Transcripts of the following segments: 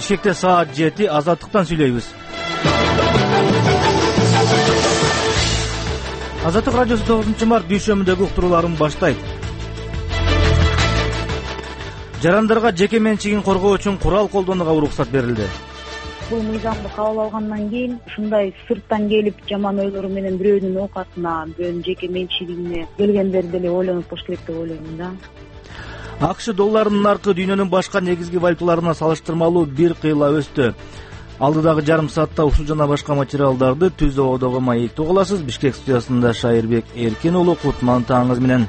Бишкекте саат 7, Азаттыктан сүйлөйбүз. Азаттык радиосу 9-март дүйшөмбүдөгү уктурууларын баштайт. Жарандарга жеке менчигин коргоо үчүн курал колдонууга уруксат берилди. Бул мыйзамды кабыл алгандан кийин ушундай сырттан келип жаман ойлору менен бирөөнүн оокатына, бирөөнүн жеке менчигине келгендер деле ойлонуп кош керек деп ойлойм да. АКШ долларынын наркы дүйнөнүн башка негизги валюталарына салыштырмалуу бир кыйла өстү. Алдыдагы жарым саатта ушул жана башка материалдарды Түз Ободогу маектеп аласыз. Бишкек студиясында Шайырбек Эркен уулу, кутман таңыңыз менен.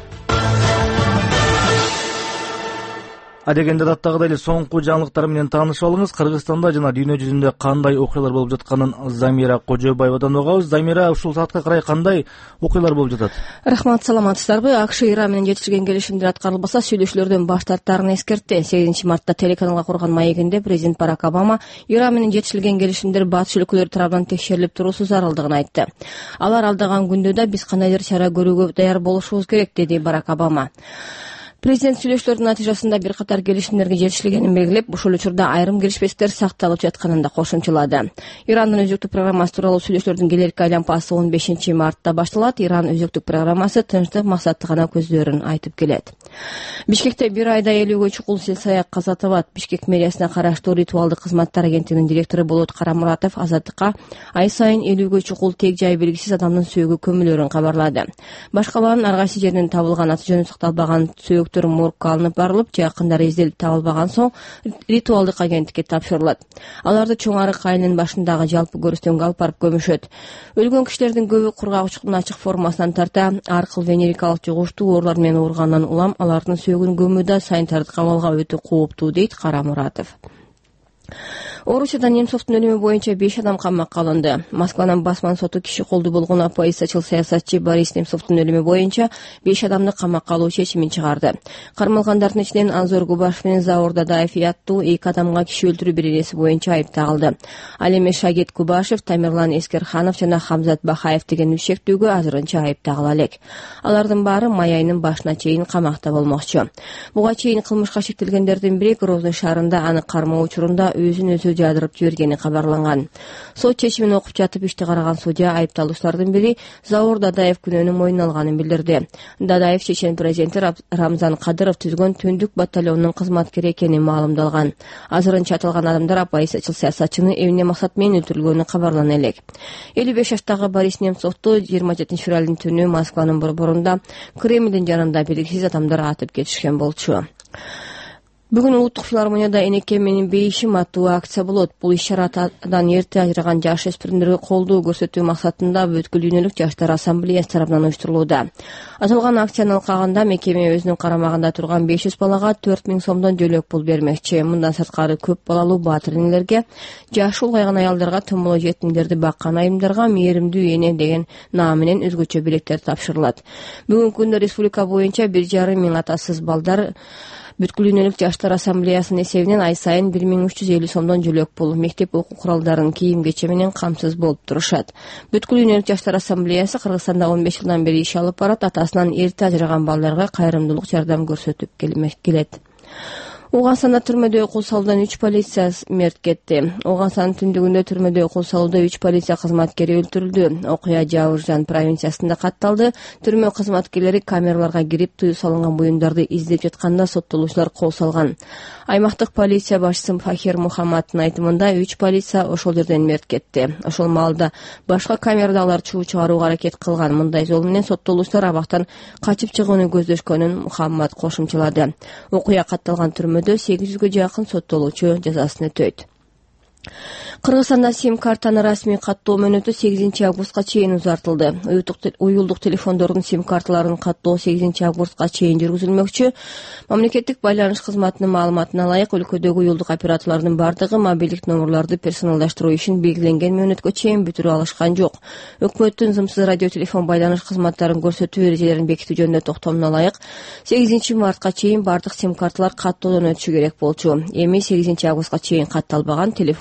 Адегенде даттагыдай эле соңку жаңылыктар менен таанышып алыңыз. Кыргызстанда жана дүйнө жүзүндө кандай окуялар болуп жатканын Замира Кожобаевадан угабыз. Замира, ушул саатка карай кандай окуялар болуп жатат? Рахмат, саламатсыздарбы? АКШ Иран менен жетишилген келишимдер аткарылбаса, сүйлөшүүлөрдөн баш тартаарын эскертти. 8-мартта телеканалга курган маегинде президент Барак Обама Иран менен жетишилген келишимдер батыш өлкөлөрү тарабынан текшерилип туруусу зарылдыгын айтты. Алар алдаган күндө да биз кандайдыр чара көрүүгө даяр болушубуз керек, деди Барак Обама. Президент сүйлөшүүлөрдүн натыйжасында бир катар келишимдерге жетишилгенин белгилеп, ушул учурда айрым келишпестер сакталып жатканын да кошумчалады. Ирандын өзөктүк программасы тууралуу сүйлөшүүлөрдүн келерки айлампасы 15-мартта башталат. Иран өзөктүк программасы тынчтык максатты гана көздөрүн айтып келет. Бишкекте бир айда 50гө чукул сел-саяк каза табат. Бишкек мэриясына караштуу ритуалдык кызматтар агенттигинин директору Болот Карамуратов Азаттыкка ай сайын 50гө чукул тег жай белгисиз адамдын сөөгү көмүлөрүн кабарлады. Башкаларынын ар кайсы жеринен табылган аты жөнү сакталбаган моргко алынып барылып, жакындары изделип табылбаган соң ритуалдык агенттикке тапшырылат. Аларды чоң арык айынын башындагы жалпы көрүстөнгө алып барып көмүшөт. Өлгөн кишилердин көбү кургак учкунун ачык формасынан тарта аркыл венерикалык жугуштуу оорулар менен ооругандан улам алардын сөөгүн көмүү да санитардык абалга өтө кооптуу, дейт Карамуратов. Орусияда Немцовдун өлүмү боюнча 5 адам камакка алынды. Москванын басман соту киши колду болгон оппозициячыл саясатчы Борис Немцовдун өлүмү боюнча 5 адамды камакка алуу чечимин чыгарды. Кармалгандардын ичинен Анзор Губашев менен Заур Дадаев аттуу 2 адамга киши өлтүрүү беренеси боюнча айып тагылды. Ал эми Шагет Губашев, Тамерлан Эскерханов жана Хамзат Бахаев деген үч шектүүгө азырынча айып тагыла элек. Алардын баары май айынын башына чейин камакта болмокчу. Буга чейин кылмышка шектелгендердин бири Грозный шаарында аны кармоо учурунда өзүн өзү жадырып жибергени кабарланган. Сот чечимин окуп жатып ишти караган судья айыпталуучулардын бири Заур Дадаев күнөөнү мойнуна алганын билдирди. Дадаев Чечен президенти Рамзан Кадыров түзгөн түндүк батальонунун кызматкери экени маалымдалган. Азырынча аталган адамдар оппозициячыл саясатчыны эмне максат менен өлтүрүлгөнү кабарлана элек. 55 жаштагы Борис Немцовду 27 февралдын түнү Москванын борборунда Кремлдин жанында белгисиз адамдар атып кетишкен болчу. Бүгүн Улуттук филармонияда «Энеке менин бейишим» аттуу акция болот. Бул иш-чарадан эрте ажыраган жаш өспүрүмдөргө колдоо көрсөтүү максатында Бүткүл дүйнөлүк жаштар ассамблеясы тарабынан уюштурулууда. Аталган акцияны алкагында мекеме өзүнүн карамагында турган 500 балага 4000 сомдон жөлөк пул бермекчи. Мындан сырткары көп балалуу баатыр энелерге, жашы улгайган аялдарга, томоло жетимдерди баккан айымдарга мээримдүү эне деген наам менен өзгөчө белектер тапшырылат. Бүгүнкү күндө республика боюнча 1,5 миң атасыз балдар Бүткүл дүйнөлүк жаштар ассамблеясынын эсебинен ай сайын 1350 сомдон жөлөк пул, мектеп окуу куралдарын, кийим-кече менен камсыз болуп турушат. Бүткүл дүйнөлүк жаштар ассамблеясы Кыргызстанда 15 жылдан бери иш алып барат. Атасынан эрте ажыраган балдарга кайрымдуулук жардам көрсөтүп келет. Ооганстанда түрмөдө кол салуудан 3 полиция мерт кетти. Ооганстандын түндүгүндө түрмөдө кол салууда 3 полиция кызматкери өлтүрүлдү. Окуя Жаужжан провинциясында катталды. Түрмө кызматкерлери камераларга кирип, тыюу салынган буюмдарды издеп жатканда соттолуучулар кол салган. Аймактык полиция башчысы Фахир Мухаммаддын айтымында 3 полиция ошол жерден мерт кетти. Ошол маалда башка камерада алар чуу чыгарууга аракет кылган. Мындай жол менен соттолуучулар абактан качып чыгууну көздөшкөнүн Мухаммад кошумчалады. Окуя катталган түрмөдө 800гө жакын соттолуучу жазасын өтөйт. Кыргызстанда сим-картаны расмий каттоо мөөнөтү 8 августка чейин узартылды. Уюлдук телефондордун сим-карталарын каттоо 8 августка чейин жүргүзүлмөкчү. Мамлекеттик байланыш кызматынын маалыматына ылайык, өлкөдөгү уюлдук операторлордун бардыгы мобилдик номерлорду персоналдаштыруу ишин белгиленген мөөнөткө чейин бүтүрүп алышкан жок. Өкмөттүн зымсыз радио телефон байланыш кызматтарын көрсөтүү эрежелерин бекитүү жөнүндө токтомуна ылайык 8 мартка чейин бардык сим-карталар каттоодон өтүшү керек болчу. Эми 8 августка чейин катталбаган телефон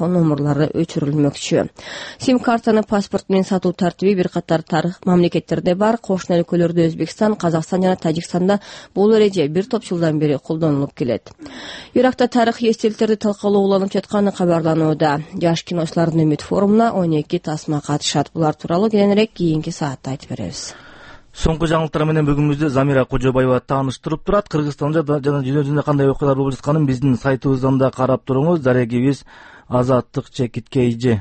телефон номерлары өчүрүлмөкчү. Сим картаны паспорт менен сатуу тартиби бир катар мамлекеттерде бар. Кошуна өлкөлөрдө Өзбекстан, Казакстан жана Тажикстанда бул эреже бир топ жылдан бери колдонулуп келет. Иракта тарыхый эстеликтерди талкалоо уланып жатканы кабарланууда. Жаш киночулардын үмүт форумуна 12 тасма катышат. Булар тууралуу кийинирээк кийинки саатта айтып беребиз. Соңку жаңылыктар менен бүгүнүбүздү Замира Кожобаева тааныштырып турат. Кыргызстанда жана дүйнө жүзүндө кандай окуялар болуп жатканын биздин сайтыбыздан да карап туруңуз. Дарегибиз Азаттык Чекиткейжи.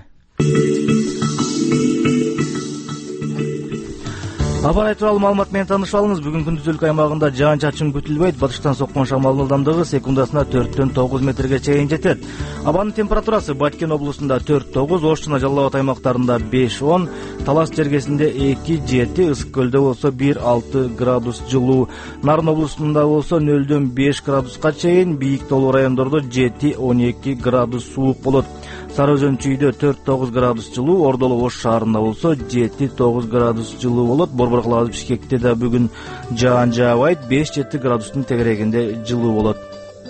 Аба тууралуу маалымат менен таанышып алыңыз. Бүгүн күндүзүлүк аймагында жаан-чачын күтүлбөйт. Батыштан соккон шамалдын ылдамдыгы секундасына 4-9 метрге чейин жетет. Абанын температурасы Баткен облусунда 4-9, Ош жана Жалал Абад аймактарында 5-10, Талас жергесинде 2-7, Ысык көлдө болсо 1-6 градус жылуу. Нарын облусунда болсо 0-5 градуска чейин, бийик тоолуу райондордо 7-12 градус суук болот. Сары Өзөн чүйдө 4-9 градус жылуу, Ордолу Ош шаарында болсо 7-9 градус жылуу болот. Борбор Бишкекте да бүгүн жаан жаабайт, 5-7 градустун тегерегинде жылуу болот.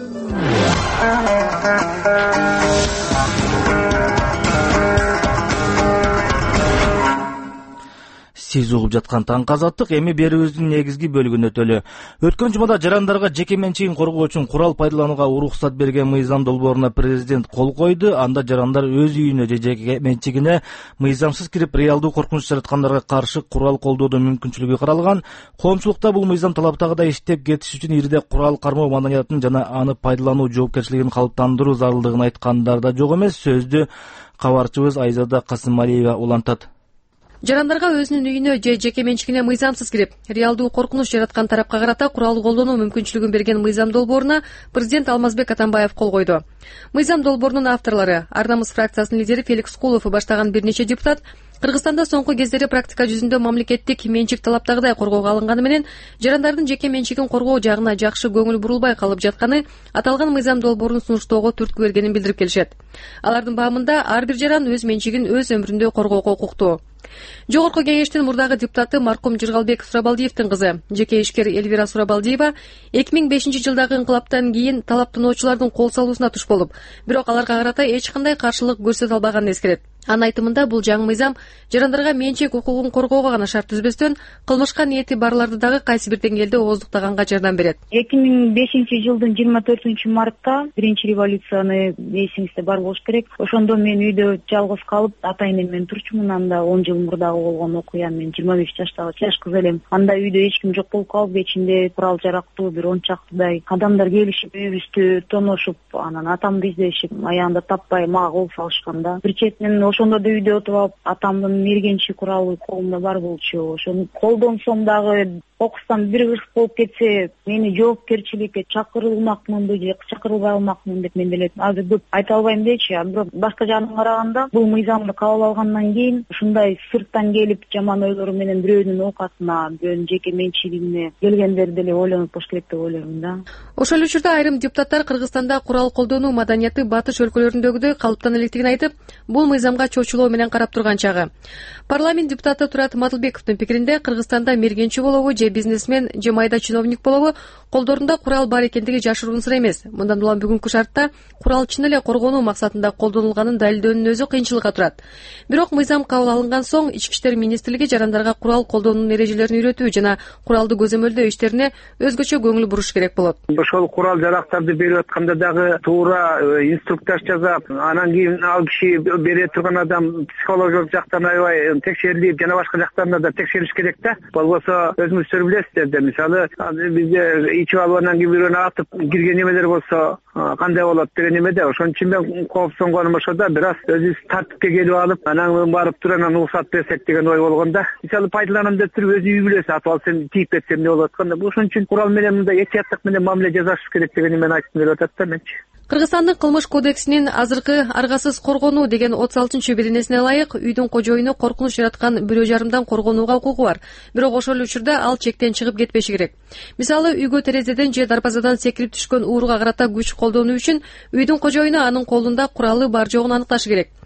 Сиз угуп жаткан Таңкы Азаттык эми берүүбүздүн негизги бөлүгүнө өтөлү. Өткөн жумада жарандарга жеке менчигин коргоо үчүн курал пайдаланууга уруксат берген мыйзам долбооруна президент кол койду. Анда жарандар өз үйүнө же жеке менчигине мыйзамсыз кирип, реалдуу коркунуч жараткандарга каршы курал колдоодун мүмкүнчүлүгү каралган. Коомчулукта бул мыйзам талаптагыдай иштеп кетиш үчүн ирде курал кармоо маданиятын жана аны пайдалануу жоопкерчилигин калыптандыруу зарылдыгын айткандар да жок эмес. Сөздү кабарчыбыз Айзада Касымалиева улантат. Жарандарга өзүнүн үйүнө же жеке менчигине мыйзамсыз кирип, реалдуу коркунуч жараткан тарапка карата курал колдонуу мүмкүнчүлүгүн берген мыйзам долбооруна президент Алмазбек Атамбаев кол койду. Мыйзам долбоорунун авторлору Ар намыс фракциясынын лидери Феликс Кулов баштаган бир нече депутат Кыргызстанда соңку кездери практика жүзүндө мамлекеттик менчик талаптагыдай коргоого алынганы менен жарандардын жеке менчигин коргоо жагына жакшы көңүл бурулбай калып жатканы аталган мыйзам долбоорун сунуштоого түрткү бергенин билдирип келишет. Алардын баамында ар бир жаран өз менчигин өз өмүрүндө коргоого укуктуу. Жогорку кеңештин мурдагы депутаты маркум Жыргалбек Сурабалдиевдин кызы, жеке ишкер Эльвира Сурабалдиева 2005-жылдагы инкылаптан кийин талаптануучулардын кол салуусуна туш болуп, бирок аларга карата эч кандай каршылык көрсөтө албаганын эскерет. Анын айтымында бул жаңы мыйзам жарандарга менчик укугун коргоого гана шарт түзбөстөн, кылмышка ниети барларды дагы кайсы бир деңгээлде ооздуктаганга жардам берет. 2005-жылдын 24-мартта биринчи революцияны эсиңизде бар болуш керек. Ошондо мен үйдө жалгыз калып, ата-энем менен турчумун. Анда 10 жыл мурдагы болгон окуя, мен 25 жаштагы жаш кыз элем. Анда үйдө эч ким жок болуп калып, ичинде курал жарактуу бир 10 чактыдай адамдар келишип, үйүбүздү тоношуп, анан атамды издешип, аягында таппай мага кол салышканда, бир четинен ошондо да үйдө отуруп алып, атамдын мергенчи куралы колумда бар болчу. Ошону колдонсом дагы окустан бир кырсык болуп кетсе, мени жоопкерчиликке чакырылмакмынбы же чакырылбай калмакмын деп мен деле азыр көп айта албайм дечи. Бирок башка жагынан караганда бул мыйзамды кабыл алгандан кийин ушундай сырттан келип жаман ойлору менен бирөөнүн оокатына, бирөөнүн жеке менчигине келгендер деле ойлонуп болуш керек деп ойлойм да. Ошол учурда айрым депутаттар Кыргызстанда курал колдонуу маданияты батыш өлкөлөрүндөгүдөй калыптан электигин айтып, бул мыйзамга чочулоо менен карап турган чагы. Парламент депутаты Турат Матылбековдун пикиринде Кыргызстанда мергенчи болобу же бизнесмен же майда чиновник болобу колдорунда курал бар экендиги жашыруун сыр эмес. Мындан улам бүгүнкү шартта курал чын эле коргонуу максатында колдонулганын далилдөөнүн өзү кыйынчылыкка турат. Бирок мыйзам кабыл алынган соң Ички иштер министрлиги жарандарга курал колдонуунун эрежелерин үйрөтүү жана куралды көзөмөлдөө иштерине өзгөчө көңүл буруш керек болот. Ошол курал жарактарды берип атканда дагы туура инструктаж жасап, анан кийин ал киши бере турган адам психологиялык жактан аябай текшерилип, жана башка жактарында да текшериш керек да. Болбосо өзүңүздөр билесиздер да, мисалы бизде ичип алып анан кийин бирөөнү атып кирген эмелер болсо кандай болот деген эмеде. Ошон үчүн мен коопсонгонум ошода, бир аз өзүбүз тартипке келип алып, анан барып туруп анан уруксат берсек деген ой болгонда. Мисалы пайдаланам деп туруп өзү үй бүлөсү атып алсам, тийип кетсем эмне болот экен. Ошон үчүн курал менен мындай этияттык менен мамиле жасаш керек дегени мен айткым келип атат да менчи. Кыргызстандын кылмыш кодексинин азыркы аргасыз коргонуу деген 36-беренесине ылайык үйдүн кожоюну коркунуч жараткан бирөө жарымдан коргонууга укугу бар. Бирок ошол учурда ал чектен чыгып кетпеши керек. Мисалы үйгө терезеден же дарбазадан секирип түшкөн ууруга карата күч колдонуу үчүн үйдүн кожоюну анын колунда куралы бар жогун аныкташы керек.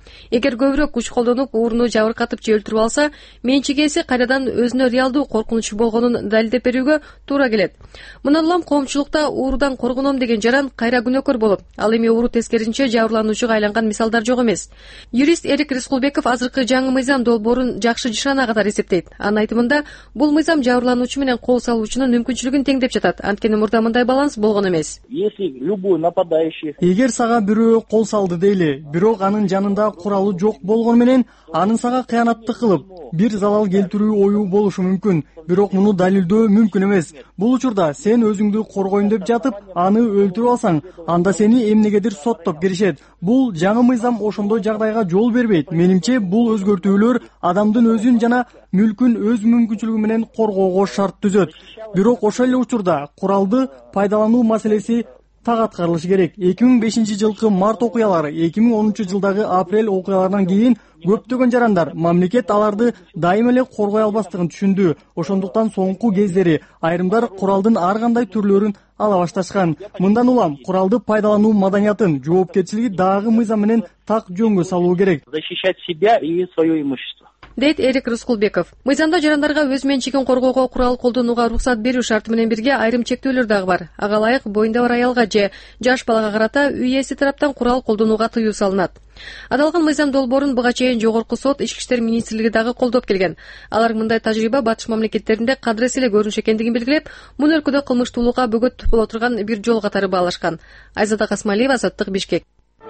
Эгер көбүрөөк күч колдонуп ууруну жабыркатып же өлтүрүп алса, менчик ээси кайрадан өзүнө реалдуу коркунучу болгонун далилдеп берүүгө туура келет. Мындан улам коомчулукта уурудан коргоном деген жаран кайра күнөөкөр болуп, ал эми ууру тескерисинче жабырлануучуга айланган мисалдар жок эмес. Юрист Эрик Рыскулбеков азыркы жаңы мыйзам долбоорун жакшы жышаана катары эсептейт. Анын айтымында, бул мыйзам жабырлануучу менен кол салуучунун мүмкүнчүлүгүн теңдеп жатат. Анткени мурда мындай баланс болгон эмес. Если любой нападающий, эгер сага бирөө кол салды дейли, бирок анын жанында куралы жок болгону менен анын сага кыянаттык кылып, бир залал келтирүү ою болушу мүмкүн, бирок муну далилдөө мүмкүн эмес. Бул учурда сен өзүңдү коргойм деп жатып, аны өлтүрүп алсаң, анда сени эмнегедир соттоп киришет. Бул жаңы мыйзам ошондой жагдайга жол бербейт. Менимче бул өзгөртүүлөр адамдын өзүн жана мүлкүн өз мүмкүнчүлүгү менен коргоого шарт түзөт. Бирок ошол эле учурда куралды пайдалануу маселеси так аткарылышы керек. 2005 жылкы март окуялары, 2010 жылдагы апрель окуяларынан кийин көптөгөн жарандар мамлекет аларды дайыма эле коргой албастыгын түшүндү. Ошондуктан соңку кездери айрымдар куралдын ар кандай түрлөрүн ала башташкан. Мындан улам куралды пайдалануу маданиятын, жоопкерчилиги дагы мыйзам менен так жөнгө салуу керек. защищать себя и свое имущество. Дейт Эрик Рыскулбеков. Мыйзамда жарандарга өз менчигин коргоого курал колдонууга уруксат берүү шарты менен бирге айрым чектөөлөр дагы бар. Ага ылайык боюнда бар аялга же жаш балага карата үй ээси тараптан курал колдонууга тыюу салынат. Аталган мыйзам долбоорун буга чейин Жогорку сот, Ички иштер министрлиги дагы колдоп келген. Алар мындай тажрыйба батыш мамлекеттеринде кадыресе эле көрүнүш экендигин белгилеп, муну өлкөдө кылмыштуулукка бөгөт боло турган бир жол катары баалашкан. Айзада Касмалиева, Азаттык, Бишкек.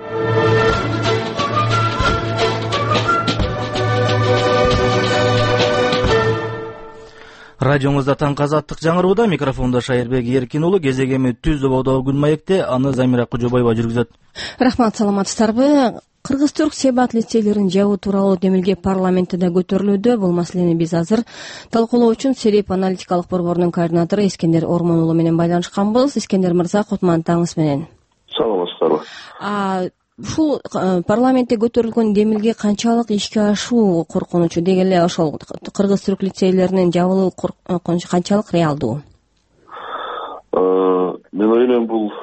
Радиоңузда таңкы азаттык жаңырууда, микрофондо Шайырбек Эркин уулу. Кезек эми Түз Дободогу күн маекте, аны Замира Кожобаева жүргүзөт. Рахмат, саламатсыздарбы? Кыргыз-түрк себат лицейлерин жабуу тууралуу демилге парламентте көрүтүлүүдө. Бул маселени биз азыр талкуулоо үчүн Сереп аналитикалык борборунун координатору Искендер Ормон уулу менен байланышканбыз. Искендер мырза, кутман таңыңыз менен. Саламатсыздарбы. Ушул парламентте көтөрүлгөн демилге канчалык ишке ашуу коркунучу, деги эле ошол кыргыз-түрк лицейлеринин жабылуу коркунучу канчалык реалдуу? Мен ойлойм, бул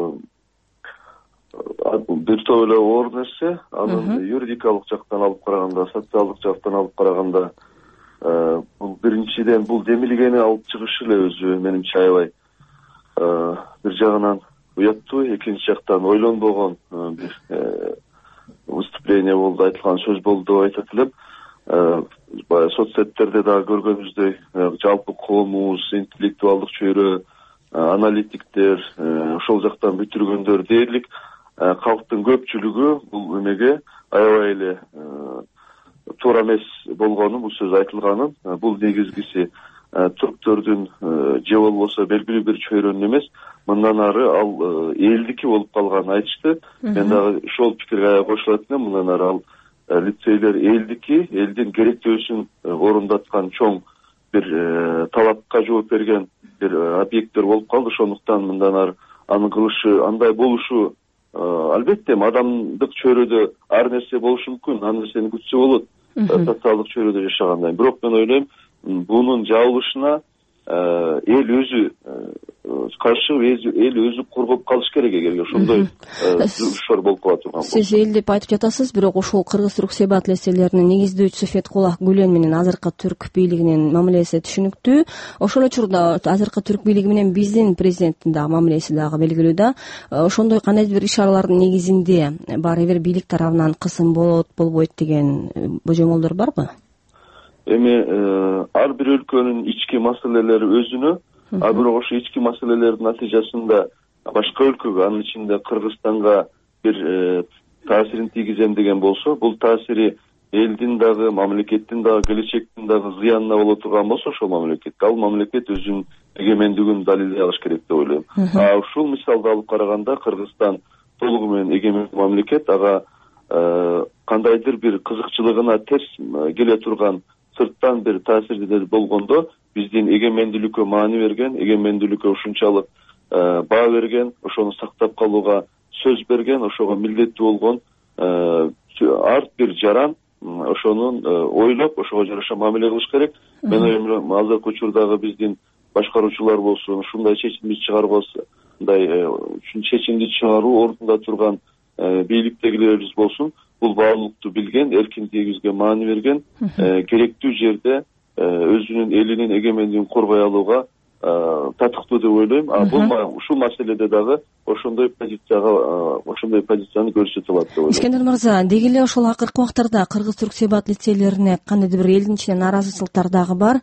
бир топ эле оор нерсе. Анын юридикалык жактан алып караганда, социалдык жактан алып караганда, бул биринчиден бул демилгени алып чыгыш эле өзү менимче аябай бир жагынан уяттуу, экинчи жактан ойлонбогон бир выступление болду, айтылган сөз болду деп айтат элем. Баягы соцсеттерде дагы көргөнүбүздөй, жалпы коомубуз, интеллектуалдык чөйрө, аналитиктер, ошол жактан бүтүргөндөр дээрлик калктын көпчүлүгү бул эмеге аябай эле туура эмес болгонун, бул сөз айтылганын, бул негизгиси түрктөрдүн же болбосо белгилүү бир чөйрөнүн эмес, мындан ары ал элдики болуп калганын айтышты. Мен дагы ошол пикирге кошулат элем. Мындан ары ал лицейлер элдики, элдин керектөөсүн орундаткан чоң бир талапка жооп берген бир объекттер болуп калды. Ошондуктан мындан ары анын кылышы андай болушу албетте адамдык чөйрөдө ар нерсе болушу мүмкүн, ар нерсени күтсө болот социалдык чөйрөдө жашагандай. Бирок мен ойлойм, бунун жабылышына эл өзү каршы, эл өзү коргоп калыш керек эгерге ошондой жумуштар болуп кала турган болсо. Сиз эл деп айтып жатасыз, бирок ушул кыргыз-түрк себат лицейлеринин негиздөөчүсү Феткулах Гүлен менен азыркы түрк бийлигинин мамилеси түшүнүктүү. Ошол учурда азыркы түрк бийлиги менен биздин президенттин дагы мамилеси дагы белгилүү да. Ошондой кандайдыр бир ишаралардын негизинде баары бир бийлик тарабынан кысым болот, болбойт деген божомолдор барбы? Эми ар бир өлкөнүн ички маселелери өзүнө, а бирок ошо ички маселелердин натыйжасында башка өлкөгө, анын ичинде Кыргызстанга бир таасирин тийгизем деген болсо, бул таасири элдин дагы, мамлекеттин дагы, келечектин дагы зыянына боло турган болсо, ошол мамлекетке, ал мамлекет өзүнүн эгемендигин далилдей алыш керек деп ойлойм. Ушул мисалды алып караганда, Кыргызстан толугу менен эгемен мамлекет, ага кандайдыр бир кызыкчылыгына терс келе турган сырттан бир таасирлер болгондо, биздин эгемендүүлүккө маани берген, эгемендүүлүккө ушунчалык баа берген, ошону сактап калууга сөз берген, ошого милдеттүү болгон ар бир жаран ошонун ойлоп, ошого жараша мамиле кылыш керек. Мен ойлойм, азыркы учурдагы биздин башкаруучулар болсун, ушундай чечимди чыгарбаса, мындай чечимди чыгаруу ордунда турган бийликтегилерибиз болсун, бул баалуулукту билген, эркиндигибизге маани берген, керектүү жерде өзүнүн элинин эгемендигин коргой алууга татыктуу деп ойлойм. Бул ушул маселеде дагы ошондой позицияны көрсөтүп алат деп ойлойм. Искендер мырза, деги эле ошол акыркы убактарда кыргыз-түрк себат лицейлерине кандайдыр бир элдин ичинен нааразычылыктар дагы бар.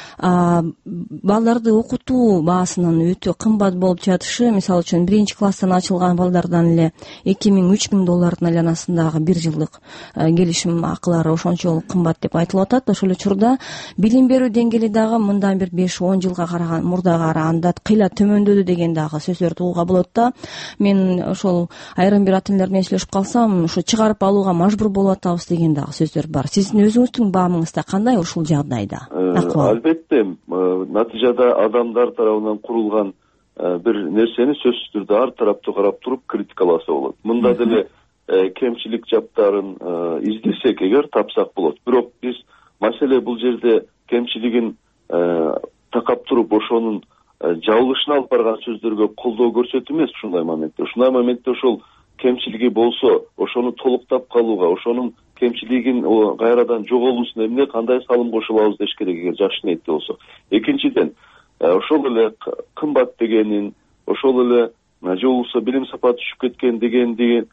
Балдарды окутуу баасынын өтө кымбат болуп жатышы, мисалы үчүн 1-класстан ачылган балдардан эле 2000-3000 доллардын айланасындагы бир жылдык келишим акылары ошончолук кымбат деп айтылып атат. Ошол эле учурда билим берүү деңгээли дагы мындан бир 5-10 жылга мурдага караганда кыйла төмөндөдү деген дагы сөздөрдү угууга болот да. Мен ошол айрым бир ата энелер менен сүйлөшүп калсам, ушу чыгарып алууга мажбур болуп атабыз деген дагы сөздөр бар. Сиздин өзүңүздүн баамыңызда кандай ушул жагдайда? Албетте, натыйжада адамдар тарабынан курулган бир нерсени сөзсүз түрдө ар тараптуу карап туруп критикаласа болот. Мында деле кемчилик жаптарын издесек эгер тапсак болот. Бирок биз маселе бул жерде кемчилигин такап туруп ошонун жабылышына алып барган сөздөргө колдоо көрсөтүү эмес. Ушундай моментте ошол кемчилиги болсо ошону толуктап калууга, ошонун кемчилигин кайрадан жоголуусуна эмне кандай салым кошуп алабыз деш керек эгер жакшы ниетте болсо. Экинчиден, ошол эле кымбат дегенин, ошол эле же болбосо билим сапаты түшүп кеткен дегенди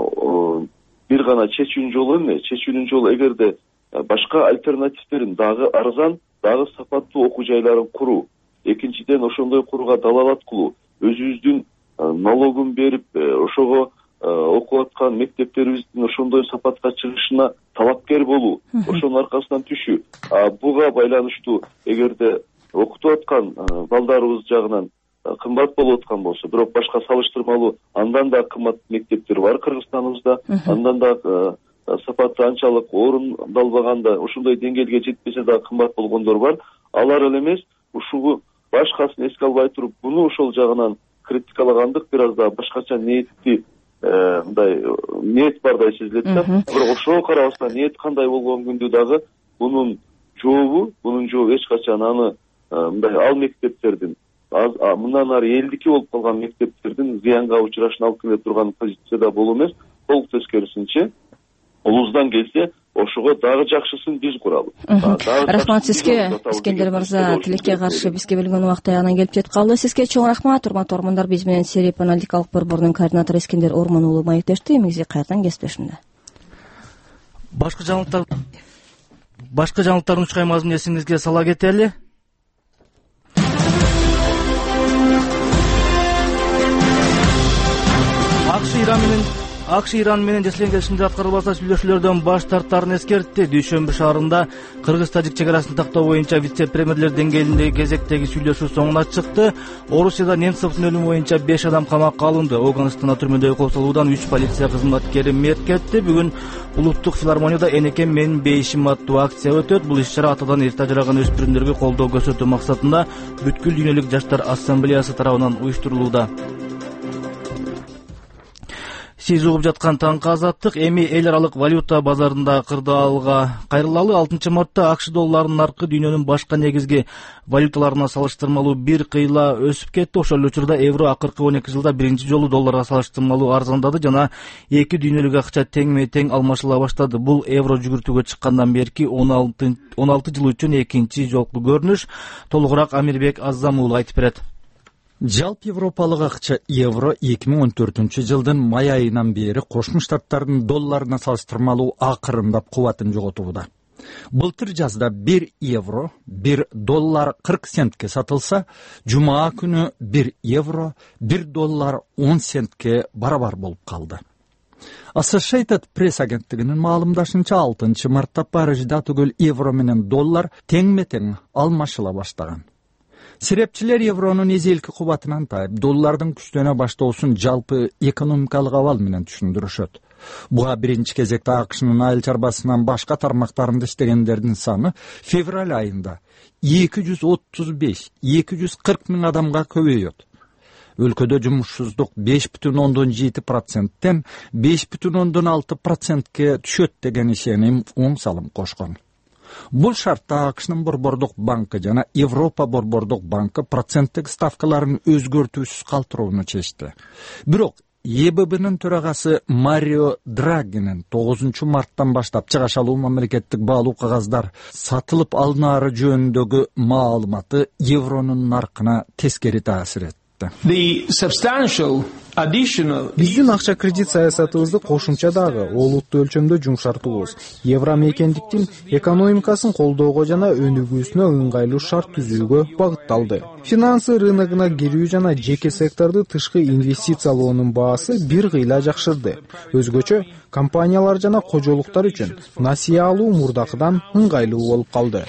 бир гана чечүүнүн жолу эмне? Чечүүнүн жолу эгерде башка альтернативтерин дагы арзан, дагы сапаттуу окуу жайларын куруу. Экинчиден, ошондой курууга далалат кылуу, өзүбүздүн налогун берип, ошого окуп аткан мектептерибиздин ошондой сапатка чыгышына талапкер болуу, ошонун аркасынан түшүү. Буга байланыштуу эгерде окутуп аткан балдарыбыз жагынан кымбат болуп аткан болсо, бирок башка салыштырмалуу андан да кымбат мектептер бар Кыргызстаныбызда, андан да сапаты анчалык орундалбаганда, ошондой деңгээлге жетпесе да кымбат болгондор бар. Алар эле эмес, ушугу башкасын эске албай туруп, буну ошол жагынан критикалагандык бир аз да башкача ниетти мындай ниет бардай сезилет да. Бирок ошого карабастан ниет кандай болгон күндө дагы бунун жообу эч качан аны мындай ал мектептердин мындан ары элдики болуп калган мектептердин зыянга учурашына алып келе турган позицияда болуу эмес, толук тескерисинче улуздан келсе ошого дагы жакшысын биз куралы. Рахмат сизге, Искендер мырза. Тилекке каршы бизге берилген убакыт аягына келип жетип калды. Сизге чоң рахмат. Урматтуу угармандар, биз менен Сереп аналитикалык борборунун координатору Искендер Ормон уулу маектешти. Эмгизи кайрадан кесиптешимде. Башка жаңылыктардын үч каймазын эсиңизге сала кетели. АКШ Иран менен жасалган келишимдер аткарылбаса сүйлөшүүлөрдөн баш тартаарын эскертти. Дүйшөмбү шаарында Кыргыз-Тажик чек арасын тактоо боюнча вице-премьерлер деңгээлиндеги кезектеги сүйлөшүү соңуна чыкты. Орусияда Немцовдун өлүмү боюнча 5 адам камакка алынды. Ауганстанда түрмөдөгү кол салуудан 3 полиция кызматкери мерт кетти. Бүгүн Улуттук филармонияда «Энекем менин бейишим» аттуу акция өтөт. Бул иш-чара атадан эрте ажыраган өспүрүмдөргө колдоо көрсөтүү максатында бүткүл дүйнөлүк жаштар ассамблеясы тарабынан уюштурулууда. Сиз угуп жаткан таңкы азаттык. Эми эл аралык валюта базарында кырдаалга кайрылалы. 6 мартта АКШ долларынын наркы дүйнөнүн башка негизги валюталарына салыштырмалуу бир кыйла өсүп кетти. Ошол эле учурда евро акыркы 12 жылда биринчи жолу долларга салыштырмалуу арзандады жана эки дүйнөлүк акча теңме-тең алмашыла баштады. Бул евро жүгүртүүгө чыккандан берки 16 жыл үчүн экинчи жолку көрүнүш. Толугураак Амирбек Аззам уулу айтып берет. Жалпы европалык акча евро 2014 жылдын май айынан бери Кошмо Штаттардын долларына салыштырмалуу акырындап кубатын жоготууда. Былтыр жазда 1 евро 1 доллар 40 центке сатылса, жумаа күнү 1 евро 1 доллар 10 центке барабар болуп калды. Associated Press агенттигинин маалымдашынча 6 мартта Парижде түгөл евро менен доллар теңме-тең алмашыла баштаган. Серепчилер евронун эзелки кубатынан тайып, доллардын күчтөнө баштоосун жалпы экономикалык абал менен түшүндүрүшөт. Буга биринчи кезекте АКШнын айыл чарбасынан башка тармактарында иштегендердин саны февраль айында 235-240 миң адамга көбөйөт. Өлкөдө жумушсуздук 5,7%тен 5,6%ке түшөт деген ишеним оң салым кошкон. Бул шартта АКШнын борбордук банкы жана Европа борбордук банкы проценттик ставкаларын өзгөртүүсүз калтырууну чечти. Бирок EBB'nin төрагасы Марио Драгинин 9 марттан баштап чыгашалуу мамлекеттик баалуу кагаздар сатылып алынаары жөнүндөгү маалыматы евронун наркына тескери таасир этти. Биздин акча кредит саясатыбызды кошумча дагы олуттуу өлчөмдө жумшартуубуз евро мекендиктин экономикасын колдоого жана өнүгүүсүнө ыңгайлуу шарт түзүүгө багытталды. Финансы рыногуна кирүү жана жеке секторду тышкы инвестициялоонун баасы бир кыйла жакшырды. Өзгөчө компаниялар жана кожолуктар үчүн насыя алуу мурдакыдан ыңгайлуу болуп калды,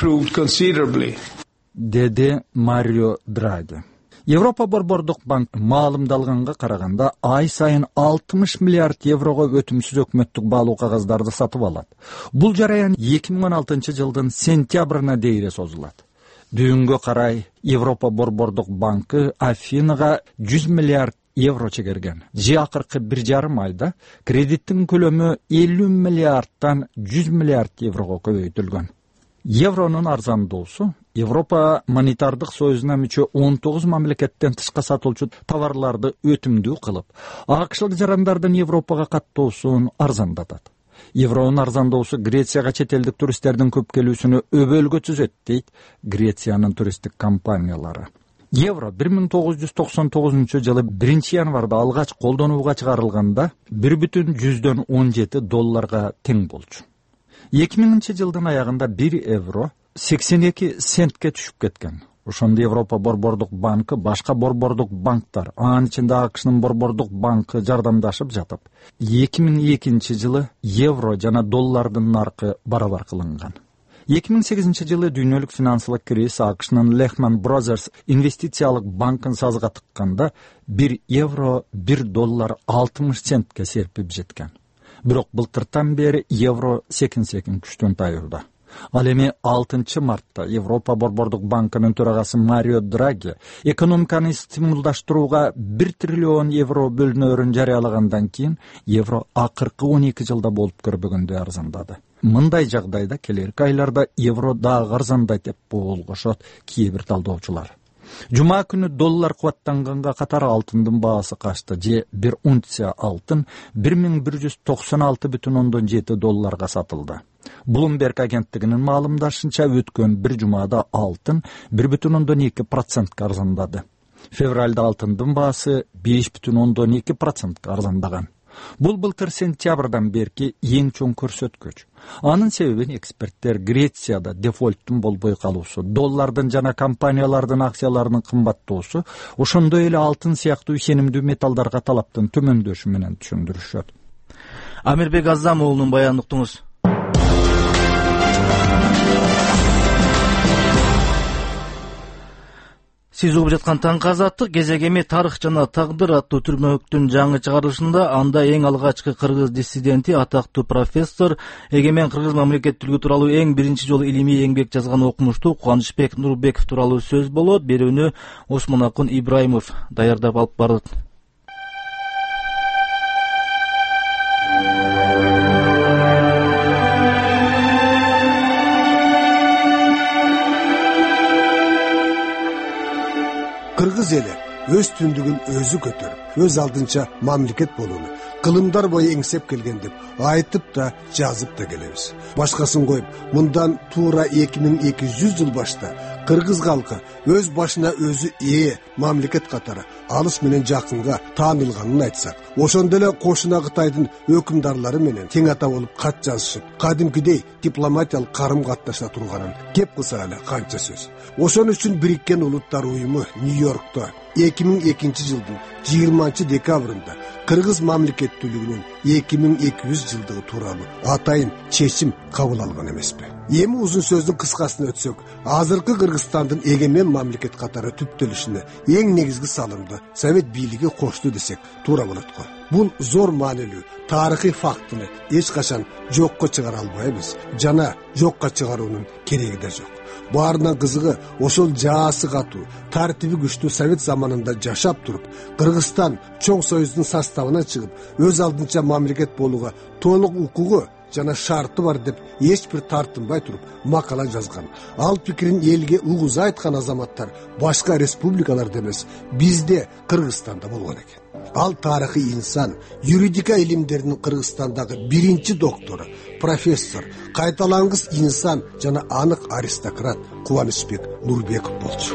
деди Марио Драги. Европа борбордук банк маалымдалганга караганда ай сайын 60 миллиард еврого өтүмсүз өкмөттүк баалуу кагаздарды сатып алат. Бул жараян 2016 жылдын сентябрына дейре созулат. Дүйөнгө карай Европа борбордук банкы Афинага 100 миллиард евро чегерген. Акыркы 1,5 айда кредиттин көлөмү 50 миллиардтан 100 миллиард еврого көбөйтүлгөн. Евронун арзандоосу Европа монетардык союзуна мүчө 19 мамлекеттен тышка сатылчу товарларды өтүмдүү кылып, акшлык жарандардын Европага каттоосун арзандатат. Евронун арзандоосу Грецияга чет элдик туристтердин көп келүүсүнө өбөлгө түзөт, дейт Грециянын туристтик компаниялары. Евро 1999 жылы 1 январда алгач колдонууга чыгарылганда 1,17 долларга тең болчу. 2000 жылдын аягында 1 евро 82 центке түшүп кеткен. Ошондо Европа борбордук банкы башка борбордук банктар, анын ичинде АКШнын борбордук банкы жардамдашып жатып, 2002 жылы евро жана доллардын наркы барабар кылынган. 2008 жылы дүйнөлүк финансылык кризис АКШнын Lehman Brothers инвестициялык банкын сазга тыкканда 1 евро 1 доллар 60 центке серпип жеткен. Бирок былтыртан бери евро секин күчтөн тайылды. Ал эми 6 мартта Европа борбордук банкынын төрагасы Марио Драги экономиканы стимулдаштырууга 1 триллион евро бөлүнөөрүн жарыялагандан кийин евро акыркы 12 жылда болуп көрбөгөндөй арзандады. Мындай жагдайда келерки айларда евро дагы арзандайт деп болгошот кээ бир талдоочулар. Жума күнү доллар кубаттанганга катар алтындын баасы качты. Же 1 унция алтын 1196,7 долларга сатылды. Bloomberg агенттигинин маалымдашынча өткөн бир жумада алтын 1,2% арзандады. Февралда алтындын баасы 5,2% арзандаган. Бул былтыр сентябрдан берки эң чоң көрсөткүч. Анын себебин эксперттер Грецияда дефолттун болбой калуусу, доллардын жана компаниялардын акцияларынын кымбаттоосу, ошондой эле алтын сыяктуу ишенимдүү металлдарга талаптын төмөндөшү менен түшүндүрүшөт. Амирбек Азам уулунун баянын уктуңуз. Сиз угуп жаткан Таңкы Азаттык кезек эми тарых жана тагдыр аттуу түрмөктүн жаңы чыгарылышында анда эң алгачкы кыргыз диссиденти, атактуу профессор, эгемен кыргыз мамлекеттүүлүгү тууралуу эң биринчи жолу илимий эмгек жазган окумуштуу Кубанычбек Нурбеков тууралуу сөз болот. Берүүнү Осмонакун Ибраимов даярдап алып барды. Кыргыз эли өз түндүгүн өзү көтөрүп, өз алдынча мамлекет болууну кылымдар бою эңсеп келген деп айтып да жазып да келебиз. Башкасын коюп, мындан туура 2200 жыл башта кыргыз калкы өз башына өзү ээ мамлекет катары алыс менен жакынга таанылганын айтсак, ошондо эле кошуна Кытайдын өкүмдарлары менен тең ата болуп кат жазышып, кадимкидей дипломатиялык карым катнаша турганын кеп кылсак эле канча сөз. Ошон үчүн Бириккен Улуттар уюму Нью-Йоркто 2002 жылдын 20 декабрында кыргыз мамлекеттүүлүгүнүн 2200 жылдыгы тууралуу атайын чечим кабыл алган эмеспи? Эми узун сөздүн кыскасын өтсөк, азыркы Кыргызстандын эгемен мамлекет катары түптөлүшүнө эң негизги салымды Совет бийлиги кошту десек туура болот го. Бул зор маанилүү тарыхый фактыны эч качан жокко чыгара албайбыз жана жокко чыгаруунун кереги да жок. Баарынан кызыгы ошол жаасы катуу, тартиби күчтүү Совет заманында жашап туруп, Кыргызстан чоң союздун составына чыгып, өз алдынча мамлекет болууга толук укугу жана шарты бар деп эч бир тартынбай туруп макала жазган. Ал пикирин элге угуза айткан азаматтар башка республикаларда эмес, бизде Кыргызстанда болгон экен. Ал тарыхый инсан, юридика илимдеринин Кыргызстандагы биринчи доктору, профессор, кайталангыс инсан жана анык аристократ Кубанычбек Нурбеков болчу.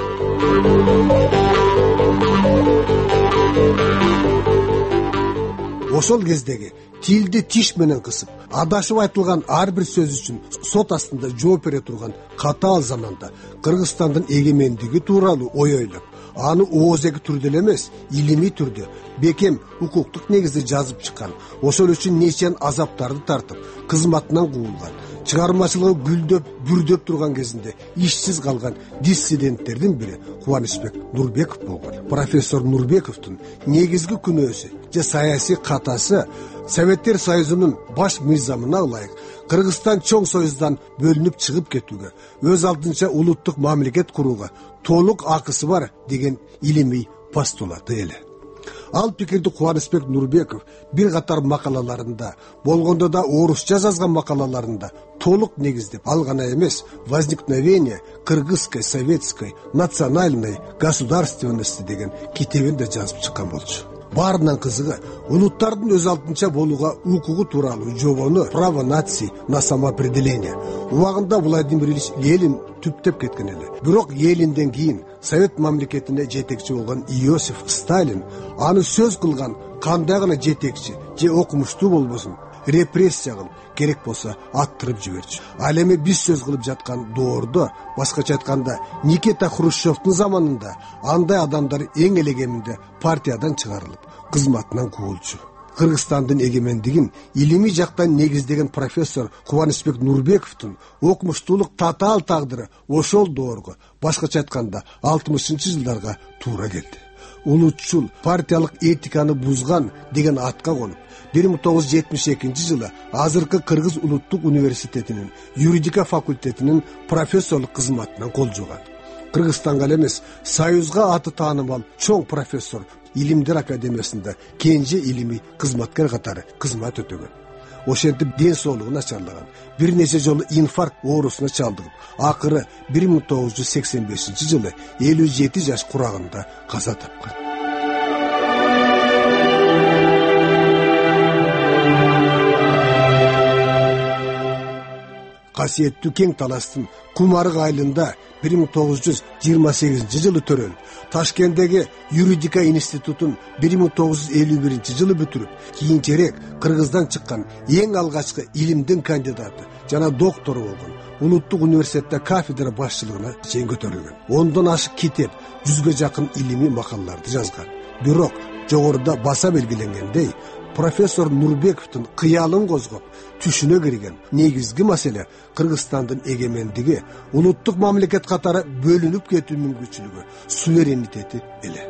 Ошол кездеги тилди тиш менен кысып, адашып айтылган ар бир сөз үчүн сот астында жооп бере турган катаал заманда Кыргызстандын эгемендиги тууралуу ой ойлоп, аны оозеги түрдө эле эмес, илимий түрдө, бекем укуктук негизде жазып чыккан. Ошол үчүн нечен азаптарды тартып, кызматынан куулган, чыгармачылыгы гүлдөп, бүрдөп турган кезинде ишсиз калган диссиденттердин бири Кубанычбек Нурбеков болгон. Профессор Нурбековдун негизги күнөөсү же саясий катасы Советтер Союзунун баш мыйзамына ылайык Кыргызстан чоң союздан бөлүнүп чыгып кетүүгө, өз алдынча улуттук мамлекет курууга толук акысы бар деген илимий постулаты эле. Ал пикирди Кубанычбек Нурбеков бир катар макалаларында, болгондо да орусча жазган макалаларында толук негиздеп, ал гана эмес, возникновение кыргызской, советской, национальной государственности деген китебинде жазып чыккан болчу. Баарынан кызыгы, улуттардын өз алдынча болууга укугу тууралуу жобону право наций на самоопределение убагында Владимир Ильич Ленин түптеп кеткен эле. Бирок Ленинден кийин Совет мамлекетине жетекчи болгон Иосиф Сталин аны сөз кылган кандай гана жетекчи же окумуштуу болбосун, репрессия кылып, керек болсо аттырып жиберчү. Ал эми биз сөз кылып жаткан доордо, башкача айтканда, Никита Хрущевдун заманында андай адамдар эң эле кеминде партиядан чыгарылып, кызматынан куулчу. Кыргызстандын эгемендигин илимий жактан негиздеген профессор Кубанычбек Нурбековдун окумуштуулук татаал тагдыры ошол доорго, башкача айтканда 60-жылдарга туура келди. Улутчул, партиялык этиканы бузган деген атка конуп, 1972-жылы азыркы Кыргыз улуттук университетинин юридика факультетинин профессорлук кызматынан кол жуган. Кыргызстанга эмес, Союзга аты таанымал чоң профессор Илимдер академиясында кенже илимий кызматкер катары кызмат өтөгөн. Ошентип ден соолугу начарлаган, бир нече жолу инфаркт оорусуна чалдыгып, акыры 1985-жылы 57 жаш курагында каза тапкан. Касиеттүү кең таластын Кумарык айылында 1928-жылы төрөлүп, Ташкенттеги юридика институтун 1951-жылы бүтүрүп, кийинчерээк Кыргыздан чыккан эң алгачкы илимдин кандидаты жана доктору болгон, улуттук университетте кафедра башчылыгына чейин көтөрүлгөн. 10дон ашык китеп, 100га жакын илимий макалаларды жазган. Бирок жогоруда баса белгиленгендей, профессор Нурбековдун кыялын козгоп, түшүнө кирген негизги маселе Кыргызстандын эгемендиги, улуттук мамлекет катары бөлүнүп кетүү мүмкүнчүлүгү, суверенитети эле.